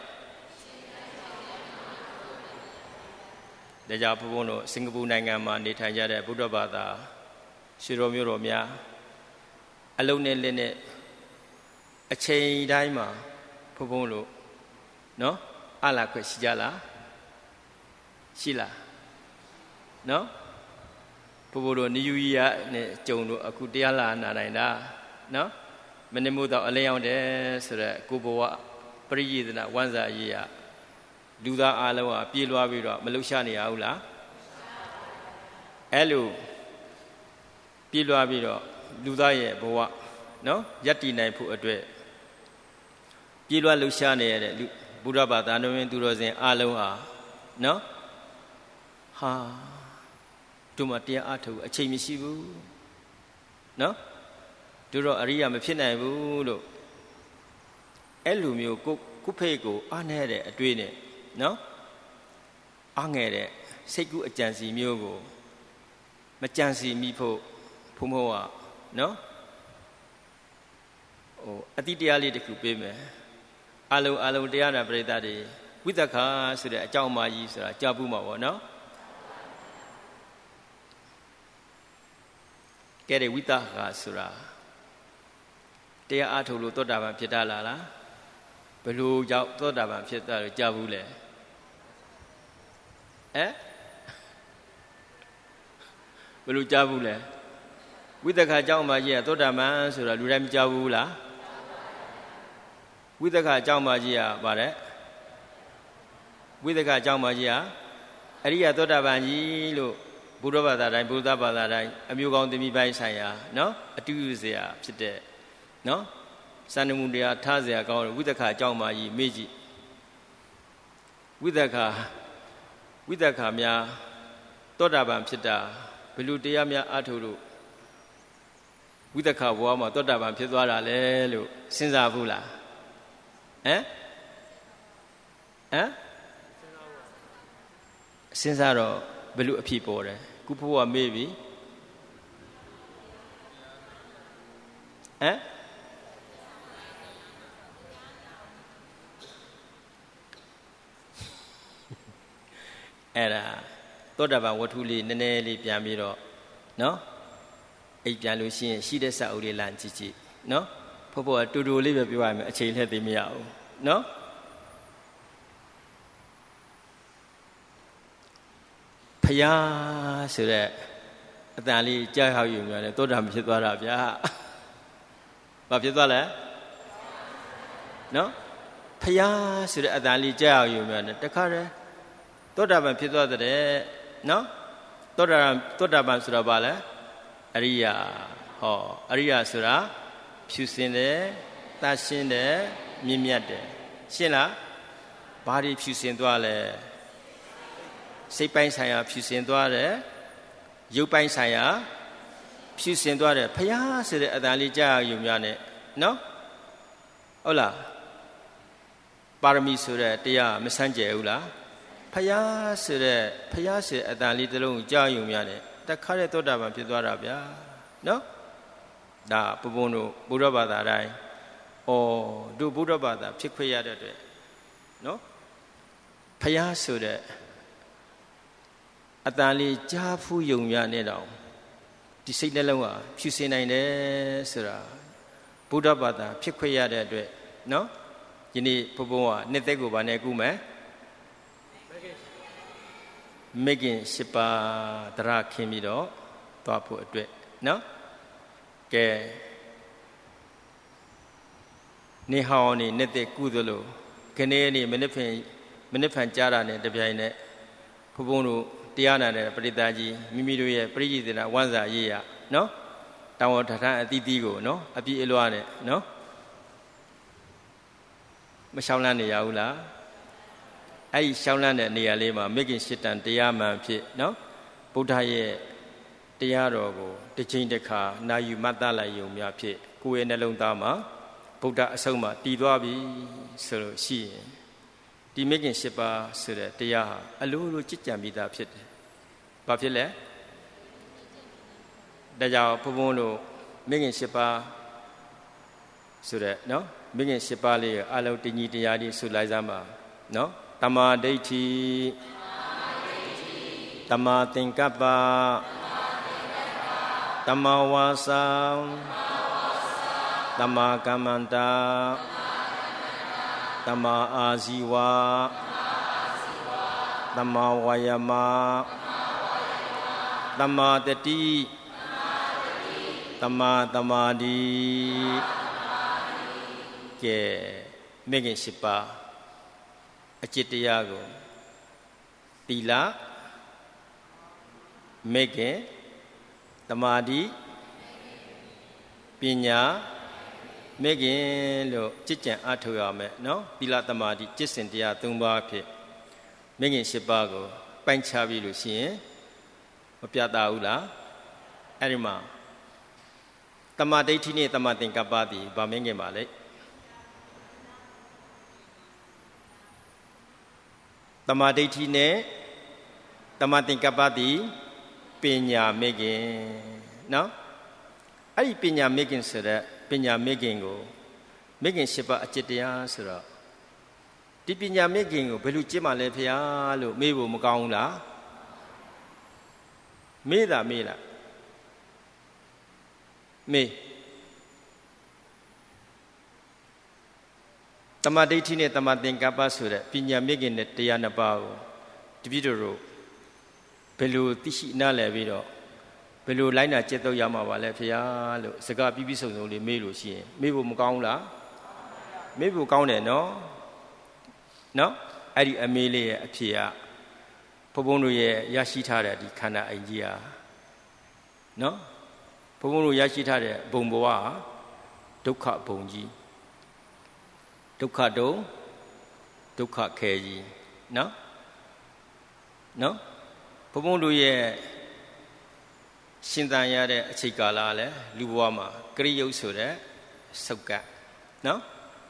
။ဒါကြောင့်ဘုန်းဘုန်းတို့စင်ကာပူနိုင်ငံမှာနေထိုင်ကြတဲ့ဗုဒ္ဓဘာသာရှင်တော်မျိုးတော်များအလုံးနဲ့လက်နဲ့အချိန်တိုင်းမှာဘုန်းဘုန်းတို့နော်အလားခွင့်ရှိကြလားရှိလားနော်ဘိုးဘိုးတို့နေယူကြီးရနဲ့ကြုံတို့အခုတရားလာနာနိုင်တာနော်မနေ့မို့တော့အလဲရောက်တယ်ဆိုတော့ကိုဘဝပရိယေသနာဝမ်းစာရေးရလူသားအားလုံးကပြေးလွှားပြီးတော့မလှုပ်ရှားနေရဘူးလားအဲ့လိုပြေးလွှားပြီးတော့လူသားရဲ့ဘဝနော်ယက်တည်နိုင်ဖို့အတွက်ပြေးလွှားလှုပ်ရှားနေရတဲ့ဘုရားဘာသာတော်ရင်သူတော်စင်အားလုံးဟာနော်ဟာတို့မှတရားအားထုတ်အချိန်မရှိဘူးနော်တို့တော့အရိယာမဖြစ်နိုင်ဘူးလို့အဲ့လိုမျိုးကိုကုဖိတ်ကိုအားနေတဲ့အတွေ့နဲ့နော်အားငယ်တဲ့စိတ်ကူးအကြံစီမျိုးကိုမကြံစီမိဖို့ဘုံဘုံကနော်ဟိုအတိတရားလေးတစ်ခုပေးမယ်အလုံးအလုံးတရားနာပရိသတ်တွေဝိသခာဆိုတဲ့အကြောင်းအမကြီးဆိုတာကြားဘူးမှာပေါ့နော်ကဲတဲ့ဝိသခာဆိုတာတရားအားထုတ်လို့သောတာပန်ဖြစ်တာလားလားဘဘယ်လိုကြောင့်သောတာပန်ဖြစ်သွားလို့ကြားဘူးလဲဟမ်ဘယ်လိုကြားဘူးလဲဝိသက္ခအကြောင်းမကြီးကသောတာပန်ဆိုတာလူတိုင်းမကြားဘူးလားဝိသက္ခအကြောင်းမကြီးကဗါတဲ့ဝိသက္ခအကြောင်းမကြီးကအရိယသောတာပန်ကြီးလို့ဘုရားဘာသာတိုင်းဘုရားဘာသာတိုင်းအမျိုးကောင်းသမီးပိုင်းဆိုင်ရာနော်အတူတူစရာဖြစ်တဲ့နော်စန္ဒမှုတရားထားစရာကောင်းတယ်ဝိသက္ခအကြောင်းမကြီးမေ့ကြည့်ဝိသက္ခဝိသက္ခများသောတာပန်ဖြစ်တာဘယ်လိုတရားများအထုလို့ဝိသက္ခဘဝမှာသောတာပန်ဖြစ်သွားတာလဲလို့စဉ်းစားဘူးလားဟမ်ဟမ်စဉ်းစားတော့ဘယ်လိုအဖြစ်ပေါ်တယ်ခုဘုရားမေးပြီဟမ်အဲ့ဒါသောတာပန်ဝတ္ထုလေးနည်းနည်းလေးပြန်ပြီးတော့နော်အိပ်ပြန်လို့ရှိရင်ရှိတဲ့စာအုပ်လေးလမ်းကြည့်ကြည့်နော်ဘုရားတူတူလေးပဲပြောရမယ်အချိန်လည်းသိမရဘူးနော်ဖယားဆိုတဲ့အတန်လေးကြားဟောက်ယူများတယ်သောတာပန်ဖြစ်သွားတာဗျာဘာဖြစ်သွားလဲနော်ဖယားဆိုတဲ့အတန်လေးကြားဟောက်ယူများတယ်တခါတည်းသောတာပန်ဖြစ်သွားတဲ့နော်သောတာသောတာပန်ဆိုတာဘာလဲအရိယာဟောအရိယာဆိုတာဖြူစင်တယ်တတ်ရှင်းတယ်မြင့်မြတ်တယ်ရှင်းလားဘာတွေဖြူစင်သွားလဲစိတ်ပိုင်းဆိုင်ရာဖြူစင်သွားတယ်ရုပ်ပိုင်းဆိုင်ရာဖြူစင်သွားတယ်ဖယားဆိုတဲ့အတန်လေးကြားယူများနဲ့နော်ဟုတ်လားပါရမီဆိုတဲ့တရားမဆန်းကျယ်ဘူးလားဖယားဆိုတဲ့ဖယားဆိုတဲ့အတန်လေးတစ်လုံးကြားယူများနဲ့တခါတဲ့သောတာပန်ဖြစ်သွားတာဗျာနော်ဒါဘုံဘုံတို့ဘုရားဘာသာတိုင်းဩတို့ဘုရားဘာသာဖြစ်ခွင့်ရတဲ့အတွက်နော်ဖယားဆိုတဲ့အတန်လေးကြားဖူးယုံရနဲ့တောင်ဒီစိတ်နှလုံးဟာဖြူစင်နိုင်တယ်ဆိုတာဘုရားဘာသာဖြစ်ခွင့်ရတဲ့အတွက်နော်ယနေ့ဘုံဘုံကနှစ်သက်ကိုဗာနဲ့ကူမယ်မေခင်ရှိပါတရခင်းပြီးတော့သွားဖို့အတွက်နော်ကဲနေဟောင်းနေနှစ်သက်ကုသလိုခနေ့နေ့မနစ်ဖင်မနစ်ဖန်ကြားတာနဲ့တပြိုင်နက်ဘုံဘုံတို့တရားနာတဲ့ပရိသတ်ကြီးမိမိတို့ရဲ့ပရိသေနာဝမ်းစာရေးရနော်တောင်းဝထထအသီးသီးကိုနော်အပြည့်အလွှားနဲ့နော်မရှောင်းလန်းနေရဘူးလားအဲ့ဒီရှောင်းလန်းတဲ့နေရာလေးမှာမေခင်ရှစ်တန်တရားမှန်ဖြစ်နော်ဗုဒ္ဓရဲ့တရားတော်ကိုတစ်ချိန်တစ်ခါနာယူမှတ်သားလိုက်ယုံများဖြစ်ကိုယ်ရဲ့နှလုံးသားမှာဗုဒ္ဓအဆုံးမှာတည်သွားပြီဆိုလို့ရှိရင်ဒီမေခင်ရှစ်ပါးဆိုတဲ့တရားဟာအလိုလိုကြည်ကြံပြီးသားဖြစ်တယ်။ဘာဖြစ်လဲ။ဒါကြောင့်ဘုံဘုံတို့မေခင်ရှစ်ပါးဆိုတဲ့နော်မေခင်ရှစ်ပါးလေးအလုံးတညီတရားကြီးဆိုလိုက်စမ်းပါနော်တမာဒိဋ္ဌိတမာသင်္ကပ္ပတမာဝါစာတမာကမ္မန္တာတမာအာဇီဝတမာဝါယမတမာတတိတမာတမာဒီကဲမေခင်ရှိပါအจิตတရားကိုသီလမေခင်တမာတိပညာမေခင်လို့จิตကြံအားထုတ်ရမယ်နော်သီလတမာတိจิตစဉ်တရား၃ပါးဖြစ်မေခင်၈ပါးကိုပိုင်းခြားပြီးလို့ရှိရင်မပြတ်သားဘူးလားအဲ့ဒီမှာတမာဒိဋ္ဌိနဲ့တမာသင်္ကပ္ပသည်ဗာမင်းခင်ပါလေတမာဒိဋ္ဌိနဲ့တမာသင်္ကပ္ပသည်ပညာမေခင်နော်အဲ့ဒီပညာမေခင်ဆိုတဲ့ပညာမေခင်ကိုမေခင်၈ပါးအจิตတရားဆိုတော့ဒီပညာမေခင်ကိုဘယ်လိုကျင့်မှလဲဖေဟာလို့မေးဖို့မကောင်းဘူးလားမေးတာမေးလားမေးတမဒိဋ္ဌိနဲ့တမသင်္ကပ္ပဆိုတဲ့ပညာမြင့်ခင်တဲ့တရားနှစ်ပါးကိုတပည့်တော်တို့ဘယ်လိုသိရှိနားလည်ပြီးတော့ဘယ်လိုလိုက်နာကျင့်သုံးရမှာပါလဲဖေဟာလို့စကားပြီးပြီးဆုံးဆုံးလေးမေးလို့ရှိရင်မေးဖို့မကောင်းလားမေးဖို့ကောင်းတယ်နော်နော်အဲ့ဒီအမေးလေးရဲ့အဖြေကဘုံဘုံတို့ရဲ့ရရှိထားတဲ့ဒီခန္ဓာအိမ်ကြီးဟာနော်ဘုံဘုံတို့ရရှိထားတဲ့ဘုံဘဝဟာဒုက္ခဘုံကြီးဒုက္ခတုံဒုက္ခခဲကြီးနော်နော်ဘုံဘုံတို့ရဲ့ရှင်သန်ရတဲ့အချိန်ကာလလဲလူဘဝမှာကရိယုတ်ဆိုတဲ့စုပ်ကပ်နော်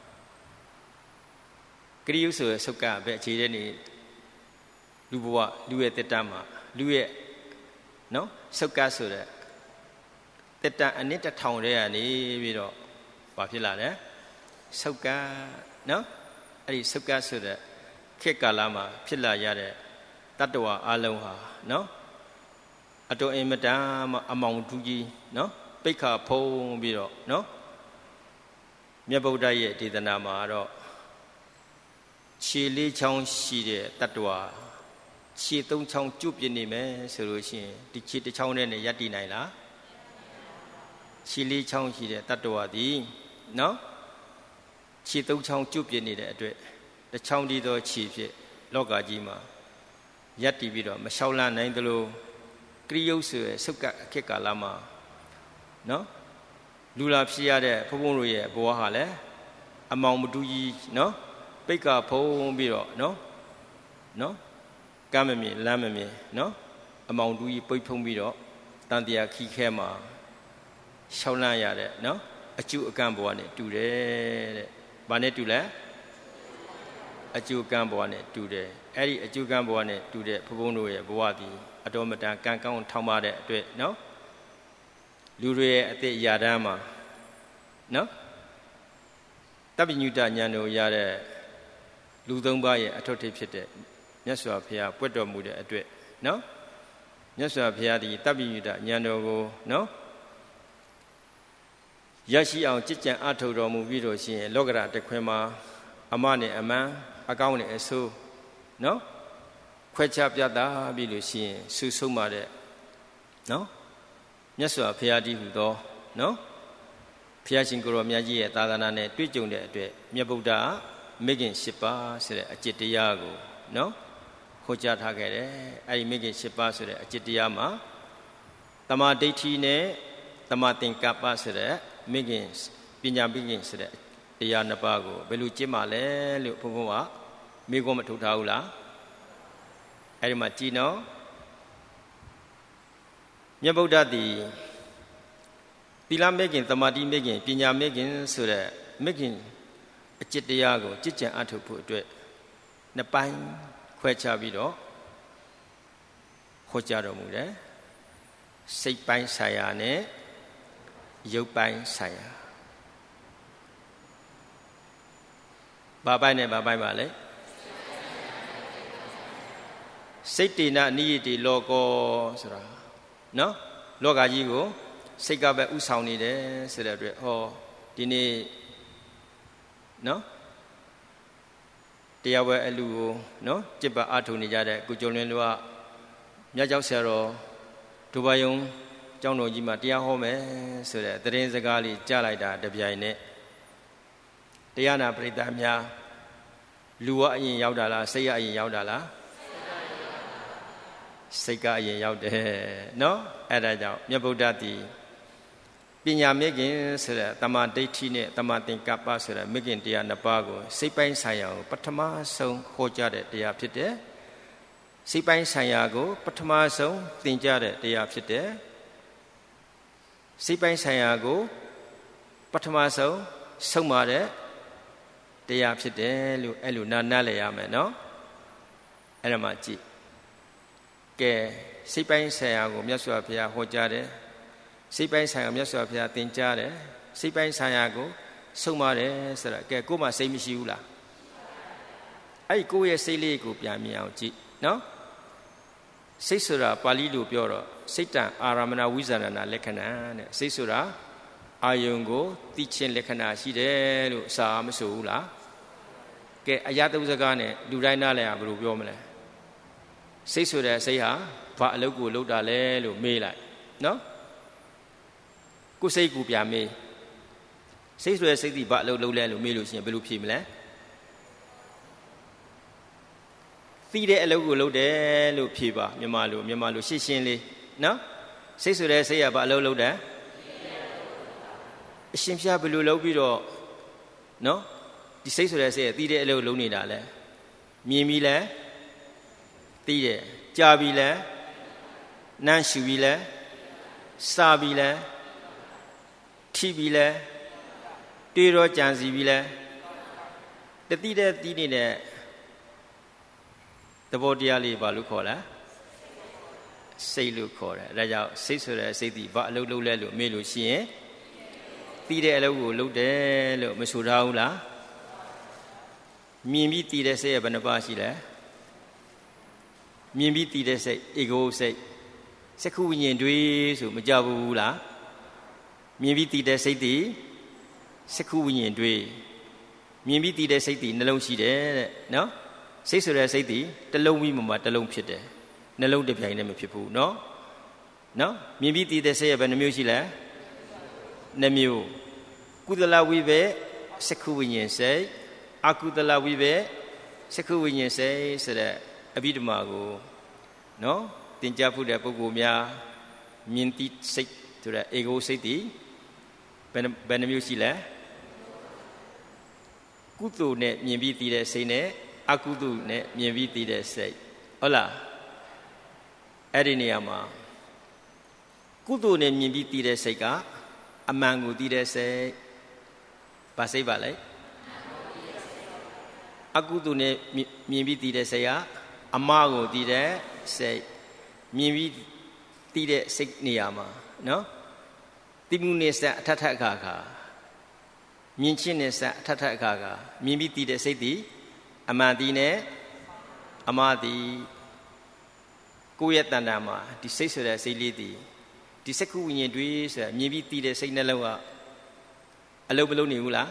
ကရိယုတ်ဆိုတဲ့စုပ်ကပ်ပဲအခြေတဲ့နေလူဘဝလူရဲ့တက်တမှာလူရဲ့နော်စုပ်ကပ်ဆိုတဲ့တက်တအနည်းတစ်ထောင်တည်းကနေပြီးတော့ဘာဖြစ်လာလဲစုပ်ကပ်နော်အဲ့ဒီစုပ်ကပ်ဆိုတဲ့ခေတ်ကာလမှာဖြစ်လာရတဲ့တတ္တဝါအလုံးဟာနော်အတော်အင်မတန်မှအမောင်တူကြီးနော်ပိတ်ခါဖုံးပြီးတော့နော်မြတ်ဗုဒ္ဓရဲ့ဒေသနာမှာတော့ခြေလေးချောင်းရှိတဲ့တတ္တဝါခြေသုံးချောင်းကျွတ်ပြနေမယ်ဆိုလို့ရှိရင်ဒီခြေတစ်ချောင်းနဲ့ရပ်တည်နိုင်လားခြေလေးချောင်းရှိတဲ့တတ္တဝါဒီနော်ခြေသုံးချောင်းကျွတ်ပြနေတဲ့အတွက်တစ်ချောင်းတည်းသောခြေဖြစ်လောကကြီးမှာရပ်တည်ပြီးတော့မလျှောက်လန်းနိုင်သလိုကရိယုတ်ဆိုရဲ့စုပ်ကပ်အခက်ကာလမှာနော်လူလာဖြစ်ရတဲ့ဘုံဘုံတို့ရဲ့ဘဝဟာလည်းအမောင်မတူကြီးနော်ပိတ်ကဖုံးပြီးတော့နော်နော်ကမ်းမမြင်လမ်းမမြင်နော်အမောင်တူကြီးပိတ်ဖုံးပြီးတော့တန်တရားခီးခဲမှာရှောင်းလန့်ရတဲ့နော်အကျုအကန့်ဘဝနဲ့တူတယ်တဲ့။ဘာနဲ့တူလဲအကျုအကန့်ဘဝနဲ့တူတယ်။အဲ့ဒီအကျုအကန့်ဘဝနဲ့တူတဲ့ဘုံဘုံတို့ရဲ့ဘဝဒီအတော်မတန်ကံကောင်းထောင်းပါတဲ့အတွက်နော်လူတွေရဲ့အသက်ရာတန်းမှာနော်တပ္ပညုတဉာဏ်တို့ရတဲ့လူသုံးပါးရဲ့အထွတ်ထိပ်ဖြစ်တဲ့မြတ်စွာဘုရားပွတ်တော်မူတဲ့အတွက်နော်မြတ်စွာဘုရားဒီတပ္ပညုတဉာဏ်တော်ကိုနော်ရရှိအောင်ကြည်ကြံအထောက်တော်မူပြီးတော့ရှင်လောကရတခွင်မှာအမနဲ့အမှန်အကောင်းနဲ့အဆိုးနော်ခွဲခြားပြသပြီးလို့ရှိရင်ဆူဆုံးပါတဲ့နော်မြတ်စွာဘုရားတည်းဟူသောနော်ဘုရားရှင်ကိုရောမြတ်ကြီးရဲ့သာသနာနဲ့တွေ့ကြုံတဲ့အတွက်မြတ်ဗုဒ္ဓမိခင်၈ပါးဆိုတဲ့အจิตတရားကိုနော်ဟောကြားထားခဲ့တယ်အဲဒီမိခင်၈ပါးဆိုတဲ့အจิตတရားမှာတမာဒိဋ္ဌိနဲ့တမာသင်္ကပ္ပဆိုတဲ့မိခင်ပညာမိခင်ဆိုတဲ့တရားနှစ်ပါးကိုဘယ်လိုကျင့်မှလဲလို့ဘုန်းဘုန်းကမိကောမထုတ်ထားဘူးလားအဲ့ဒီမှာကြည်နော်မြတ်ဗုဒ္ဓသည်သီလမေခင်သမာဓိမေခင်ပညာမေခင်ဆိုတဲ့မေခင်အจิตတရားကိုကြည်ကြံအထုတ်ဖို့အတွက်နှစ်ပိုင်းခွဲခြားပြီးတော့ဟောကြားတော်မူတယ်စိတ်ပိုင်းဆိုင်ရာနဲ့ရုပ်ပိုင်းဆိုင်ရာဘာပိုင်းနဲ့ဘာပိုင်းပါလဲစိတ်တေနနိယတိလောကောဆိုတာနော်လောကကြီးကိုစိတ်ကပဲဥဆောင်နေတယ်ဆိုတဲ့အတွက်ဟောဒီနေ့နော်တရားဝဲအလူကိုနော်จิตပါအထုံနေကြတဲ့ကိုကျော်လင်းတို့ကမြတ်ကျောင်းဆရာတော်ဒုဘာယုံကျောင်းတော်ကြီးမှာတရားဟောမယ်ဆိုတဲ့သတင်းစကားလေးကြားလိုက်တာတပြိုင်နဲ့တရားနာပရိသတ်များလူကအရင်ရောက်တာလားစိတ်ကအရင်ရောက်တာလားစိတ်ကအရင်ရောက်တယ်နော်အဲ့ဒါကြောင့်မြတ်ဗုဒ္ဓသည်ပညာမေခင်ဆိုတဲ့တမာဒိဋ္ဌိနဲ့တမာသင်္ကပ္ပဆိုတဲ့မေခင်တရားနှစ်ပါးကိုစိတ်ပိုင်းဆိုင်ရာကိုပထမဆုံးဟောကြားတဲ့တရားဖြစ်တယ်စိတ်ပိုင်းဆိုင်ရာကိုပထမဆုံးသင်ကြားတဲ့တရားဖြစ်တယ်စိတ်ပိုင်းဆိုင်ရာကိုပထမဆုံးဆုံးမတဲ့တရားဖြစ်တယ်လို့အဲ့လိုနားနားလည်ရမယ်နော်အဲ့ဒါမှကြည့်ကဲစိတ်ပိုင်းဆိုင်ရာကိုမြတ်စွာဘုရားဟောကြားတယ်စိတ်ပိုင်းဆိုင်ရာမြတ်စွာဘုရားသင်ကြားတယ်စိတ်ပိုင်းဆိုင်ရာကိုဆုံးမတယ်ဆိုတော့ကဲကိုယ်မှစိတ်မရှိဘူးလားအဲ့ဒီကိုယ့်ရဲ့စိတ်လေးကိုပြန်မြင်အောင်ကြည့်နော်စိတ်ဆိုတာပါဠိလိုပြောတော့စိတ်တံအာရမဏဝိဇာရဏလက္ခဏာတဲ့စိတ်ဆိုတာအာယုံကိုသိချင်းလက္ခဏာရှိတယ်လို့စာမဆိုဘူးလားကဲအရာတုစကားနဲ့လူတိုင်းနားလည်အောင်ဘယ်လိုပြောမလဲစိတ်ဆိုတဲ့စိတ်ဟာဘာအလုပ်ကိုလုပ်တာလဲလို့မေးလိုက်နော်ကိုယ်စိတ်ကိုပြန်မေးစိတ်ဆိုတဲ့စိတ်ဒီဘာအလုပ်လုပ်လဲလို့မေးလို့ရှိရင်ဘယ်လိုဖြေမလဲသိတဲ့အလုပ်ကိုလုပ်တယ်လို့ဖြေပါမြန်မာလိုမြန်မာလိုရှင်းရှင်းလေးနော်စိတ်ဆိုတဲ့စိတ်ကဘာအလုပ်လုပ်တယ်အရှင်ဖျားဘယ်လိုလုပ်ပြီးတော့နော်ဒီစိတ်ဆိုတဲ့စိတ်ကသိတဲ့အလုပ်လုပ်နေတာလဲမြင်ပြီးလဲသိတယ်ကြားပြီးလဲနမ်းရှူပြီးလဲစားပြီးလဲထိပြီးလဲတွေးတော့ကြံစီပြီးလဲတတိတဲ့တီးနေတဲ့သဘောတရားလေးဘာလို့ခေါ်လဲစိတ်လို့ခေါ်တယ်ဒါကြောင့်စိတ်ဆိုတဲ့စိတ်ဒီဘာအလုပ်လုပ်လဲလို့မေးလို့ရှိရင်တီးတဲ့အလုပ်ကိုလုပ်တယ်လို့မဆိုထားဘူးလားမြင်ပြီးတီးတဲ့စိတ်ကဘယ်နှပါရှိလဲမြင်ပြီးတီးတဲ့စိတ်ဧကောစိတ်စက္ခုဝိညာဉ်တွေဆိုမကြဘူးလားမြင်ပြီးတီးတဲ့စိတ်ဒီစက္ခုဝိညာဉ်တွေမြင်ပြီးတီးတဲ့စိတ်ဒီနှလုံးရှိတယ်တဲ့နော်စိတ်ဆိုတဲ့စိတ်ဒီတစ်လုံးပြီးမှမှတစ်လုံးဖြစ်တယ်နှလုံးတစ်ပြိုင်နဲ့မဖြစ်ဘူးနော်နော်မြင်ပြီးတီးတဲ့စိတ်ကဘယ်နှမျိုးရှိလဲနှမျိုးကုသလဝိဘေစက္ခုဝိညာဉ်စိတ်အကုသလဝိဘေစက္ခုဝိညာဉ်စိတ်ဆိုတဲ့အဘိဓမ္မာကိုနော်သင်ကြားဖို့တဲ့ပုဂ္ဂိုလ်များမြင်တိစိတ်ဆိုတဲ့ဧကောစိတ်ဒီဘယ်ဘယ်နှမျိုးရှိလဲကုသိုလ်နဲ့မြင်ပြီးတည်တဲ့စိတ်နဲ့အကုသိုလ်နဲ့မြင်ပြီးတည်တဲ့စိတ်ဟုတ်လားအဲ့ဒီနေရာမှာကုသိုလ်နဲ့မြင်ပြီးတည်တဲ့စိတ်ကအမှန်ကိုတည်တဲ့စိတ်ဘာစိတ်ပါလဲအကုသိုလ်နဲ့မြင်ပြီးတည်တဲ့စိတ်ကအမှားကိုတည်တဲ့စိတ်မြင်ပြီးတည်တဲ့စိတ်နေရာမှာနော်တိမှုနေစအထထအခါခါမြင်ချင်းနေစအထထအခါခါမြင်ပြီးတည်တဲ့စိတ်ဒီအမှန်တည်နဲ့အမှားတည်ကိုယ့်ရဲ့တဏ္ဍာမှာဒီစိတ်ဆိုတဲ့စိတ်လေးတည်ဒီစက္ခုဝိညာဉ်တွေဆိုတာမြင်ပြီးတည်တဲ့စိတ်နှလုံးကအလုံးမလုံးနေဘူးလား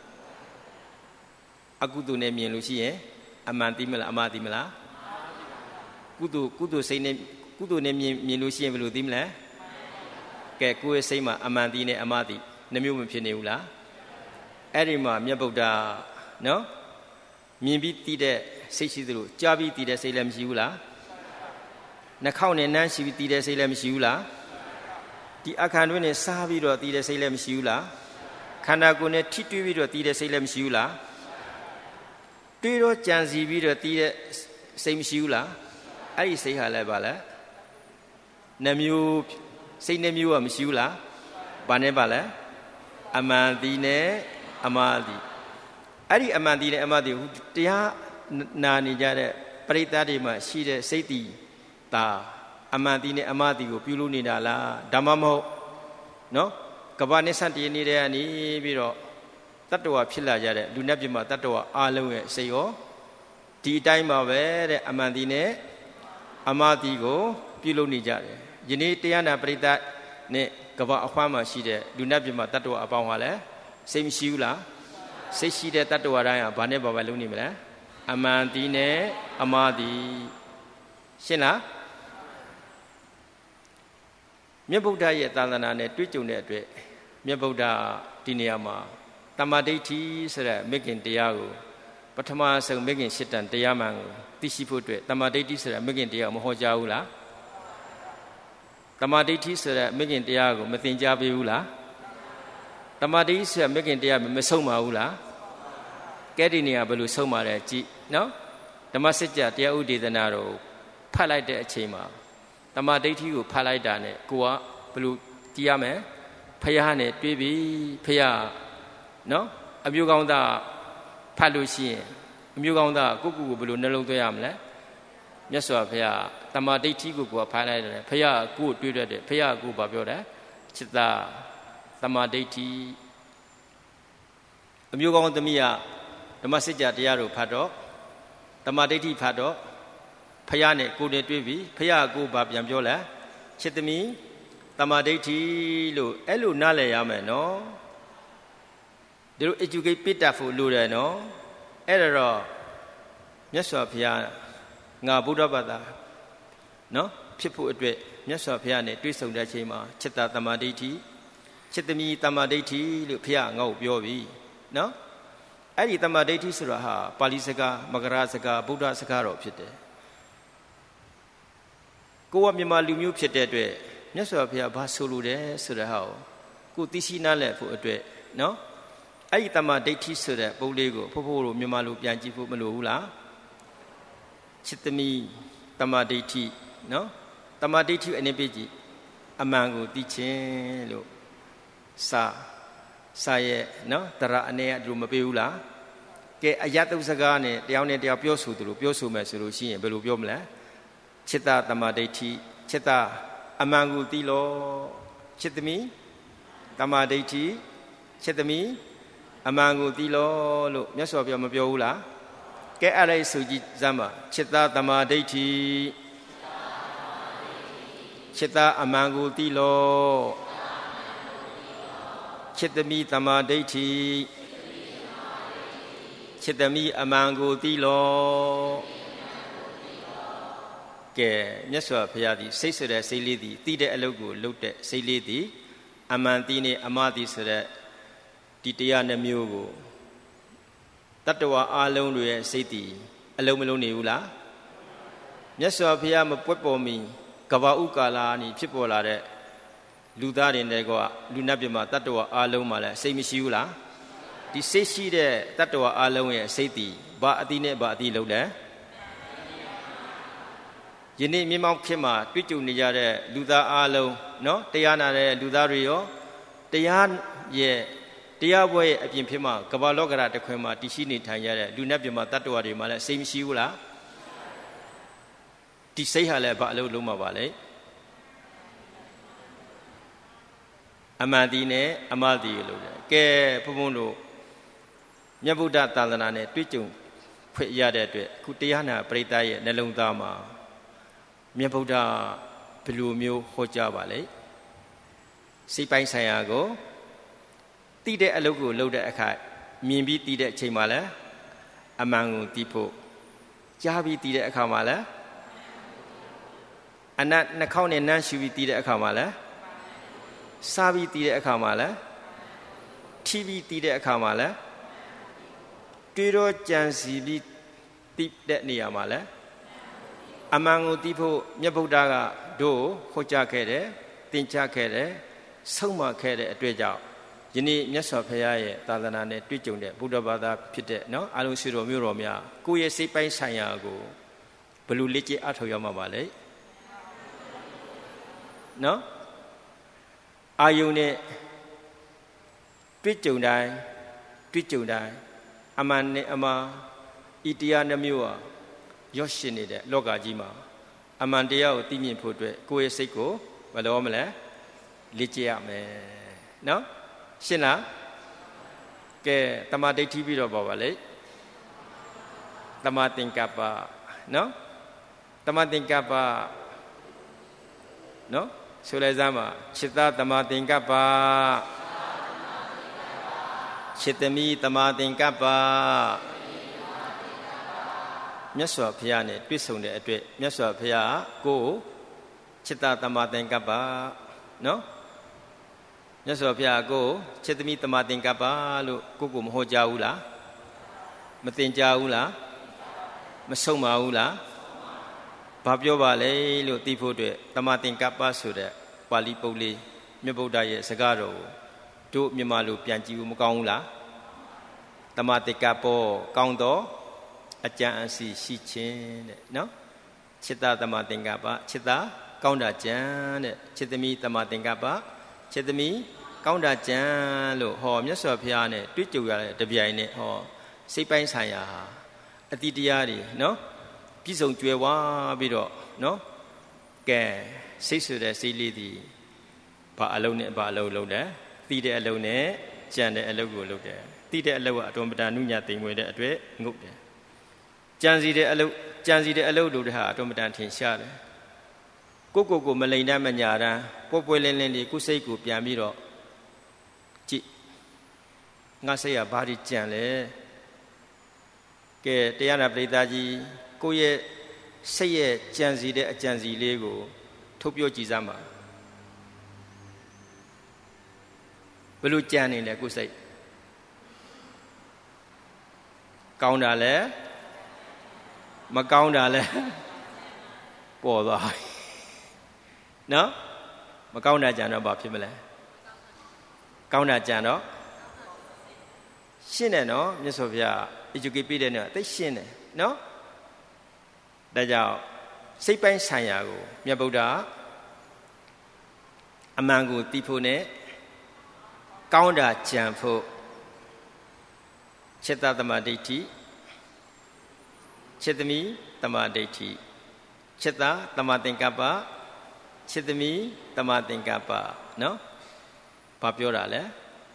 အကုသိုလ်နဲ့မြင်လို့ရှိရင်အမှန်တည်မလားအမှားတည်မလားကုသိုလ်ကုသိုလ်စိတ်နဲ့ကုသိုလ်နဲ့မြင်မြင်လို့ရှိရင်ဘယ်လိုသိမလဲကဲကိုယ့်ရဲ့စိတ်မှာအမှန်တည်နဲ့အမှားတည်နှမျိုးမဖြစ်နေဘူးလားအဲ့ဒီမှာမြတ်ဗုဒ္ဓနော်မြင်ပြီးတည်တဲ့စိတ်ရှိသလိုကြားပြီးတည်တဲ့စိတ်လည်းမရှိဘူးလားနှာခေါင်းနဲ့နမ်းရှိပြီးတည်တဲ့စိတ်လည်းမရှိဘူးလားဒီအခါတွင်းနဲ့စားပြီးတော့တည်တဲ့စိတ်လည်းမရှိဘူးလားခန္ဓာကိုယ်နဲ့ထိတွေ့ပြီးတော့တည်တဲ့စိတ်လည်းမရှိဘူးလားတွေးတော့ကြံစီပြီးတော့တည်တဲ့စိတ်မရှိဘူးလားအဲ့ဒီစိတ်ဟာလည်းပါလဲနှမျိုးစိတ်နှမျိုးကမရှိဘူးလားဘာနဲ့ပါလဲအမှန်တည်နဲ့အမှားတည်အဲ့ဒီအမှန်တည်နဲ့အမှားတည်ဟိုတရားနာနေကြတဲ့ပရိသတ်တွေမှာရှိတဲ့စိတ်တည်ဒါအမှန်တည်နဲ့အမှားတည်ကိုပြုလို့နေတာလားဒါမှမဟုတ်နော်ကဘာနိစ္စတည်နေတဲ့ကနေပြီးတော့တတ္တဝါဖြစ်လာကြတဲ့လူနဲ့ပြမတတ္တဝါအားလုံးရဲ့စိတ်ရောဒီအတိုင်းပါပဲတဲ့အမှန်တည်နဲ့အမှားတည်ကိုပြုလုပ်နေကြတယ်ယနေ့တရားနာပရိသတ်နဲ့ကဘာအခွမ်းမှာရှိတဲ့လူနဲ့ပြမတတ္တဝါအပေါင်းဟာလည်းစိတ်မရှိဘူးလားစိတ်ရှိတဲ့တတ္တဝါတိုင်းဟာဘာနဲ့ဘာပဲလုပ်နေမလဲအမှန်တည်နဲ့အမှားတည်ရှင်းလားမြတ်ဗုဒ္ဓရဲ့သာသနာနဲ့တွေ့ကြုံတဲ့အတွက်မြတ်ဗုဒ္ဓဒီနေရာမှာတမ္မာဒိဋ္ဌိဆိုတဲ့မေခင်တရားကိုပထမဆုံးမေခင်ရှစ်တန်တရားမှန်ကိုသိရှိဖို့အတွက်တမ္မာဒိဋ္ဌိဆိုတဲ့မေခင်တရားကိုမဟောကြားဘူးလားတမ္မာဒိဋ္ဌိဆိုတဲ့မေခင်တရားကိုမသင်ကြားပေးဘူးလားတမ္မာဒိဋ္ဌိဆိုတဲ့မေခင်တရားမဆုံးပါဘူးလားကဲဒီနေရာဘယ်လိုဆုံးပါလဲကြည့်နော်ဓမ္မစကြာတရားဥဒေသနာတော်ဖတ်လိုက်တဲ့အချိန်မှာတမ္မာဒိဋ္ဌိကိုဖတ်လိုက်တာနဲ့ကိုကဘယ်လိုကြည့်ရမလဲဖယားနဲ့တွေးပြီးဖယားနော်အမျိုးကောင်းသားဖတ်လို့ရှိရင်အမျိုးကောင်းသားကိုကိုကိုဘယ်လိုနှလုံးသွင်းရမလဲမြတ်စွာဘုရားတမ္မာဒိဋ္ဌိကိုကိုဖတ်လိုက်တယ်ဖယားကိုတွေးတတ်တယ်ဖယားကိုဘာပြောတယ်จิตตาတမ္မာဒိဋ္ဌိအမျိုးကောင်းသမီးကဓမ္မစကြာတရားကိုဖတ်တော့တမ္မာဒိဋ္ဌိဖတ်တော့ဖယားနဲ့ကိုနဲ့တွေ့ပြီးဖယားကိုဘာပြန်ပြောလဲချစ်သမီးတမ္မာဒိဋ္ဌိလို့အဲ့လိုနားလည်ရမယ်နော်ဒီလို educate ပြတတ်ဖို့လိုတယ်နော်အဲ့ဒါတော့မြတ်စွာဘုရားငါဗုဒ္ဓဘာသာနော်ဖြစ်ဖို့အတွက်မြတ်စွာဘုရားနဲ့တွေ့ဆုံတဲ့အချိန်မှာจิตตသမ္မာဒိဋ္ဌိจิตတမိသမ္မာဒိဋ္ဌိလို့ဘုရားငါ့ကိုပြောပြီနော်အဲ့ဒီသမ္မာဒိဋ္ဌိဆိုတာဟာပါဠိစကားမဂရစကားဗုဒ္ဓစကားတော့ဖြစ်တယ်ကိုယ်ကမြန်မာလူမျိုးဖြစ်တဲ့အတွက်မြတ်စွာဘုရားဘာဆိုလိုတယ်ဆိုတဲ့ဟာကိုကိုသိရှိနားလည်ဖို့အတွက်နော်အဲ့ဒီသမ္မာဒိဋ္ဌိဆိုတဲ့ပုံလေးကိုဖို့ဖို့လိုမြန်မာလူပြန်ကြည့်ဖို့မလိုဘူးလားจิตတမိသမ္မာဒိဋ္ဌိနော်သမ္မာဒိဋ္ဌိအနေပြကြည့်အမှန်ကိုသိခြင်းလို့စာစာရဲ့နော်တရအနေအတူမပေးဘူးလားကဲအယတုစကားနဲ့တယောက်နဲ့တယောက်ပြောဆိုသူလို့ပြောဆိုမယ်ဆိုလို့ရှိရင်ဘယ်လိုပြောမလဲจิตตသမ္မာဒိဋ္ဌိจิตตအမှန်ကိုသိလို့จิตတမိသမ္မာဒိဋ္ဌိจิตတမိအမှန်ကိုသိလို့လို့မြတ်စွာဘုရားမပြောဘူးလားကဲအဲ့ဒါဆိုကြည့်စမ်းပါจิตตသမ္မာဒိဋ္ဌိจิตตအမှန်ကိုသိလို့จิตတမိသမ္မာဒိဋ္ဌိจิตတမိအမှန်ကိုသိလို့ကဲမြတ်စွာဘုရားသည်စိတ်ဆိုတဲ့စိတ်လေးသည်သိတဲ့အလုပ်ကိုလုပ်တဲ့စိတ်လေးသည်အမှန်သိနေအမှားသိဆိုတဲ့ဒီတရားနှမျိုးကိုတတ္တဝါအလုံးတွေရဲ့စိတ်သည်အလုံးမလုံးနေဘူးလားမြတ်စွာဘုရားမပွက်ပေါ်မီကဘာဥကာလာနီဖြစ်ပေါ်လာတဲ့လူသားတွေနဲ့ကလူနတ်ပြည်မှာတတ္တဝါအလုံးမှာလည်းစိတ်မရှိဘူးလားဒီစိတ်ရှိတဲ့တတ္တဝါအလုံးရဲ့စိတ်သည်ဘာအတိနဲ့ဘာအတိလုံးလဲယနေ့မြေမောက်ခေတ်မှာတွေ့ကြုံနေကြတဲ့လူသားအလုံးနော်တရားနာတဲ့လူသားတွေရောတရားရဲ့တရားပွဲရဲ့အပြင်ဖြစ်မှာကမ္ဘာလောကရာတစ်ခွင်မှာတည်ရှိနေထိုင်ကြတဲ့လူနတ်ပြည်မှာတတ္တဝါတွေမှာလည်းစိတ်မရှိဘူးလားဒီစိတ်ဟာလည်းဘာအလုပ်လုံးမှာပါလဲအမှန်တည်းနဲ့အမှားတည်းလို့တယ်ကဲဘုံဘုံတို့မြတ်ဗုဒ္ဓသာသနာနဲ့တွေ့ကြုံဖွင့်ရတဲ့အတွက်ခုတရားနာပရိသတ်ရဲ့နှလုံးသားမှာမြတ်ဗုဒ္ဓဘယ်လိုမျိုးဟောကြားပါလဲစိတ်ပိုင်းဆိုင်ရာကိုသိတဲ့အလုပ်ကိုလုပ်တဲ့အခါမြင်ပြီးသိတဲ့အချိန်မှာလည်းအမှန်ကိုသိဖို့ကြားပြီးသိတဲ့အခါမှာလည်းအနတ်နှာခေါင်းနဲ့နမ်းရှူပြီးသိတဲ့အခါမှာလည်းစားပြီးသိတဲ့အခါမှာလည်းထီပြီးသိတဲ့အခါမှာလည်းတွေးတော့ကြံစီပြီးသိတဲ့နေရာမှာလည်းအမှန်ကိုသိဖို့မြတ်ဗုဒ္ဓကတို့ဟောကြားခဲ့တယ်သင်ကြားခဲ့တယ်ဆုံးမခဲ့တဲ့အတွေ့အကြုံယနေ့မြတ်စွာဘုရားရဲ့သာသနာနဲ့တွေ့ကြုံတဲ့ဗုဒ္ဓဘာသာဖြစ်တဲ့နော်အလုံးစုတော်မျိုးတော်များကိုယ့်ရဲ့စိတ်ပိုင်းဆိုင်ရာကိုဘယ်လိုလေ့ကျင့်အထောက်ရမှာပါလဲနော်အာယုန်နဲ့တွေ့ကြုံတိုင်းတွေ့ကြုံတိုင်းအမှန်နဲ့အမှားဤတရားနှမျိုးဟာရော့ရှင်နေတဲ့လောကကြီးမှာအမှန်တရားကိုသိမြင်ဖို့အတွက်ကိုယ့်ရဲ့စိတ်ကိုမလောမလဲလေ့ကျင့်ရမယ်နော်ရှင်းလားကဲတမာဒိဋ္ဌိပြီးတော့ပါပါလေတမာသင်္ကပ္ပနော်တမာသင်္ကပ္ပနော်ဆိုလိုက်စမ်းပါจิตตတမာသင်္ကပ္ပจิตတမိတမာသင်္ကပ္ပမြတ်စွာဘုရားနဲ့တွေ့ဆုံတဲ့အတွက်မြတ်စွာဘုရားကိုจิตตတမာသင်္ကပ္ပနော်မြတ်စွာဘုရားကိုจิตတမိတမာသင်္ကပ္ပလို့ကိုကိုမဟောကြားဘူးလားမသင်ကြားဘူးလားမဆုံးပါဘူးလားဘာပြောပါလဲလို့သိဖို့အတွက်တမာသင်္ကပ္ပဆိုတဲ့ပါဠိပုဒ်လေးမြတ်ဗုဒ္ဓရဲ့စကားတော်ကိုတို့မြန်မာလိုပြန်ကြည့်ဘူးမကောင်းဘူးလားတမာသင်္ကပ္ပကောင်းတော့အကြံအစီရှိခြင်းတဲ့နော်จิตตတမာသင်္ကပ္ပจิตตကောင်းတာကြံတဲ့จิตတမိတမာသင်္ကပ္ပจิตတမိကောင်းတာကြံလို့ဟောမြတ်စွာဘုရားနဲ့တွေ့ကြုံရတဲ့တပြိုင်နဲ့ဟောစိတ်ပိုင်းဆိုင်ရာအတိတရားတွေနော်ပြည့်စုံကြွယ်ဝပြီးတော့နော်ကဲစိတ်ဆိုတဲ့စိတ်လေးဒီဘာအလုံးနဲ့ဘာအလုံးလုံးတယ်သိတဲ့အလုံးနဲ့ကြံတဲ့အလုံးကိုလုပ်တယ်သိတဲ့အလုံးကအတော်မတန်နုညသိမ်မွေတဲ့အတွက်ငုတ်တယ်ကြံစီတဲ့အလုံးကြံစီတဲ့အလုံးတို့တဲ့ဟာအတော်မတန်ထင်ရှားတယ်ကိုကိုကိုမလိန်တတ်မညာတမ်းပွဲပွဲလင်းလင်းလေးကိုစိတ်ကိုပြန်ပြီးတော့ကြည့်ငါစိတ်ကဘာဒီကြံလဲကဲတရားနာပရိသတ်ကြီးကိုယ့်ရဲ့စိတ်ရဲ့ကြံစီတဲ့အကြံစီလေးကိုထုတ်ပြောကြည့်စမ်းပါဘယ်လိုကြံနေလဲကိုယ်စိတ်ကောင်းတာလဲမကောင်းတာလဲပေါ်သွားနော်မကောင်းတာကြံတော့ဘာဖြစ်မလဲကောင်းတာကြံတော့ရှင်းတယ်နော်မြတ်စွာဘုရား educate ပေးတဲ့နေရာသိရှင်းတယ်နော်ဒါကြောင့်စိတ်ပိုင်းဆိုင်ရာကိုမြတ်ဗုဒ္ဓအမှန်ကိုသိဖို့နဲ့ကောင်းတာကြံဖို့จิตตသမဒိဋ္ဌိจิตသမီသမဒိဋ္ဌိจิตตသမသင်္ကပ္ပจิตသမီသမသင်္ကပ္ပနော်ဘာပြောတာလဲ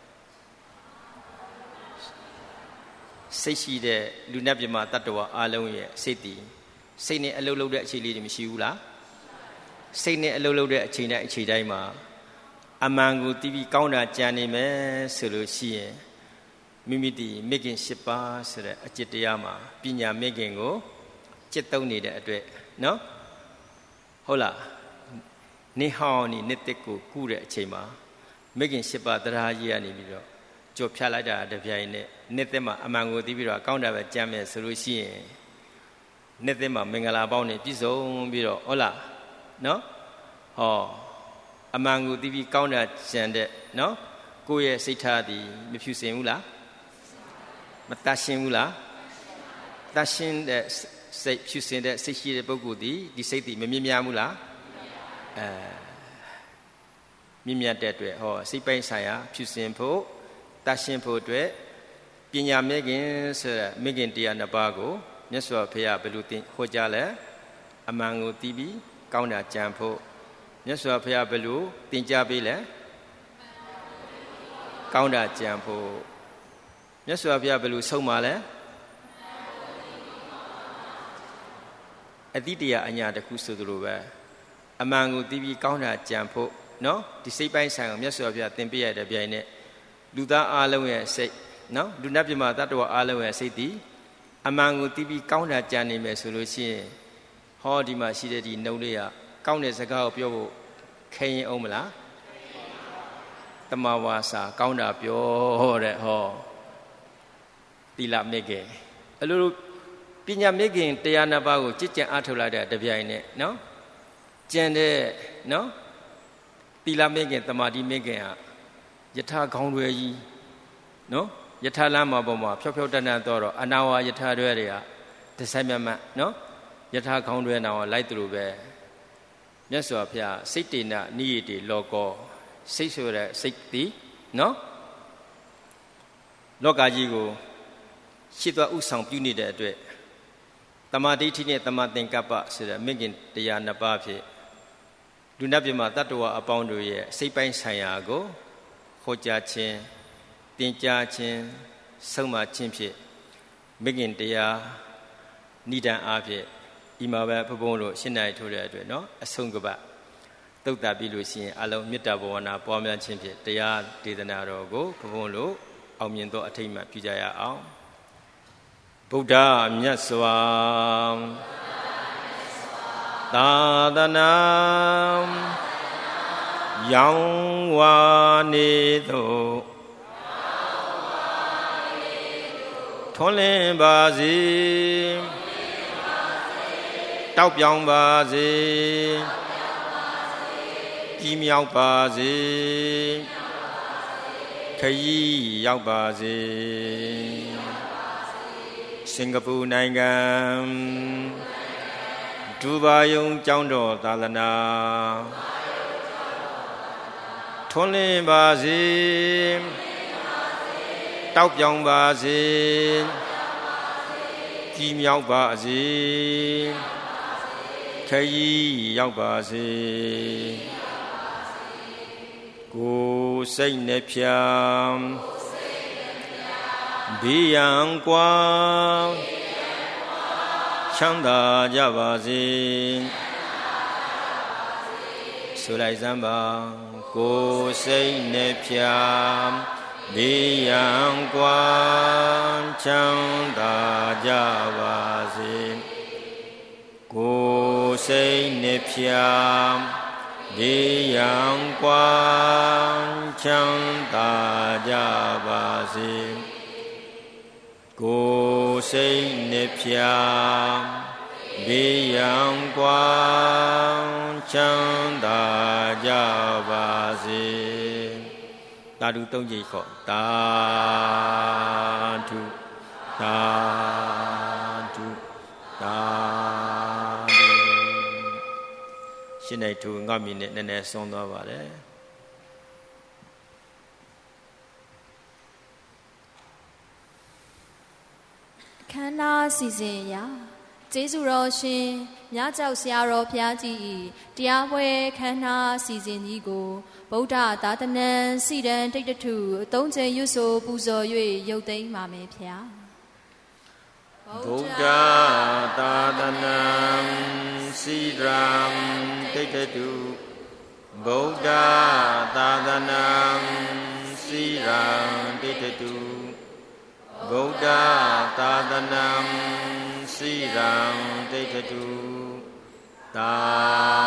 စိတ်ရှိတဲ့လူနတ်ပြမတတ္တဝါအလုံးရဲ့စိတ်တည်စိတ်နဲ့အလုံးလုံးတဲ့အခြေလေးတွေမရှိဘူးလားစိတ်နဲ့အလုံးလုံးတဲ့အခြေတိုင်းအခြေတိုင်းမှာအမှန်ကိုတီးပြီးကောင်းတာကြံနေမယ်ဆိုလို့ရှိရင်မိမိတည်မိခင်၈ပါးဆိုတဲ့အจิตတရားမှာပညာမိခင်ကိုจิตသုံးနေတဲ့အတွက်နော်ဟုတ်လားနေဟောင်းနေနှစ်သက်ကိုကုတဲ့အချိန်မှာမိခင်၈ပါးတရားကြီးကနေပြီးတော့ကြော်ဖြတ်လိုက်တာတပြိုင်နဲ့နှစ်သက်မှာအမှန်ကိုသိပြီးတော့ကောင်းတာပဲကြမ်းမယ်ဆိုလို့ရှိရင်နှစ်သက်မှာမင်္ဂလာပေါင်းနေပြည့်စုံပြီးတော့ဟုတ်လားနော်ဟောအမှန်ကိုသိပြီးကောင်းတာကြံတဲ့နော်ကိုယ့်ရဲ့စိတ်ထားသည်မဖြူစင်ဘူးလားမတတ်ရှင်းဘူးလားတတ်ရှင်းတဲ့စိတ်ဖြူစင်တဲ့စိတ်ရှိတဲ့ပုဂ္ဂိုလ်သည်ဒီစိတ်သည်မမြင်များဘူးလားအဲမြင်မြတ်တဲ့အတွက်ဟောစိတ်ပိုင်းဆိုင်ရာဖြူစင်ဖို့တတ်ရှင်းဖို့အတွက်ပညာမဲခင်ဆိုတဲ့မဲခင်တရားနှစ်ပါးကိုမြတ်စွာဘုရားဘယ်လိုသင်ဟောကြားလဲအမှန်ကိုသိပြီးကောင်းတာကြံဖို့မြတ်စွာဘုရားဘယ်လိုသင်ကြားပေးလဲကောင်းတာကြံဖို့မြတ်စွာဘုရားဘယ်လိုဆုံးမလဲအတိတရားအညာတစ်ခုဆိုသလိုပဲအမှန်ကိုသိပြီးကောင်းတာကြံဖို့နော်ဒီစိတ်ပိုင်းဆိုင်ကိုမြတ်စွာဘုရားသင်ပေးရတဲ့ပြိုင်နဲ့လူသားအလုံးရဲ့စိတ်နော်လူနတ်ပြမတတ္တဝါအလုံးရဲ့စိတ်ဒီအမှန်ကိုသိပြီးကောင်းတာကြံနေမယ်ဆိုလို့ရှိရင်ဟောဒီမှာရှိတဲ့ဒီနှုတ်လေးကကောင်းတဲ့စကားကိုပြောဖို့ခဲရင်အောင်မလားတမဝါစာကောင်းတာပြောတဲ့ဟောတိလမေခင်အလိုလိုပညာမေခင်တရားနှစ်ပါးကိုကြည်ကြံအားထုတ်လိုက်တဲ့တပြိုင်နဲ့နော်ကျန်တဲ့နော်တိလမေခင်တမာတိမေခင်ဟာယထာခေါင်းတွေကြီးနော်ယထာလမ်းမှာပေါ်မှာဖြောက်ဖြောက်တန်းတန်းတော့တော့အနာဝါယထာတွေတွေကတဆိုင်မြတ်မှတ်နော်ယထာခေါင်းတွေနာကိုလိုက်သလိုပဲမြတ်စွာဘုရားစိတ်တေနနိယတိလောကောစိတ်ဆိုတဲ့စိတ်တည်နော်လောကကြီးကိုရှစ်သွားဥဆောင်ပြုနေတဲ့အတွက်တမာဒိဋ္ဌိနဲ့တမာသင်္ကပ္ပဆိုတဲ့မိခင်တရားနှစ်ပါးဖြစ်လူနတ်ပြမတတ္တဝါအပေါင်းတို့ရဲ့စိတ်ပိုင်းဆိုင်ရာကိုဟောကြားခြင်းတင်ကြားခြင်းဆုံးမခြင်းဖြင့်မိခင်တရားဏိဒံအားဖြင့်ဒီမှာပဲဘုံဘုံတို့ရှင်းနိုင်ထိုးတဲ့အတွက်နော်အဆုံးကပတ်သုတ်တာပြီးလို့ရှိရင်အလုံးမေတ္တာဘဝနာပွားများခြင်းဖြင့်တရားဒေသနာတော်ကိုဘုံဘုံတို့အောင်မြင်သောအထိတ်မှပြုကြရအောင်ဗုဒ္ဓမြတ်စွာသာသနာရောင်းဝါနေသို့ထွန်းလင်းပါစေတောက်ပြောင်ပါစေကြီးမြောက်ပါစေခရီးရောက်ပါစေစင်ကာပူနိုင်ငံဒူဘာယုံကျောင်းတော်သာသနာထွန်းလင်းပါစေတောက်ပြောင်ပါစေကြီးမြောက်ပါစေခရီးရောက်ပါစေကိုယ်စိတ်နှပြဘေးရန်ကွာချမ်းသာကြပါစေဆိုလိုက်စမ်းပါကိုယ်စိတ်နှပြဘေးရန်ကွာချမ်းသာကြပါစေကိုယ်စိတ်နှဖျားဘေးရန်ကွာချမ်းသာကြပါစေကိုယ်စိတ်နှဖျားဘေးရန်ကွာချမ်းသာကြပါစေသာဓုသုံးကြိမ်ခေါ်သာဓုသာဓုသာဓုရှင်းနေထူငါမြင်နဲ့နည်းနည်းဆုံးသွားပါတယ်ခန္ဓာစီစဉ်ရာကျေးဇူးတော်ရှင်မြတ်ကျောက်ဆရာတော်ဘုရားကြီး၏တရားပွဲခန္ဓာစီစဉ်ကြီးကိုဗုဒ္ဓသာသနံစီရန်တိတ်တထုအသုံးချင်ရွတ်ဆိုပူဇော်၍ရုပ်သိမ်းပါမယ်ဗျာဗုဒ္ဓသာသနံစီရန်တိတ်တထုဗုဒ္ဓသာသနံစီရန်တိတ်တထုဗုဒ္ဓသာသနံစီရန်တိတ်တထုသာ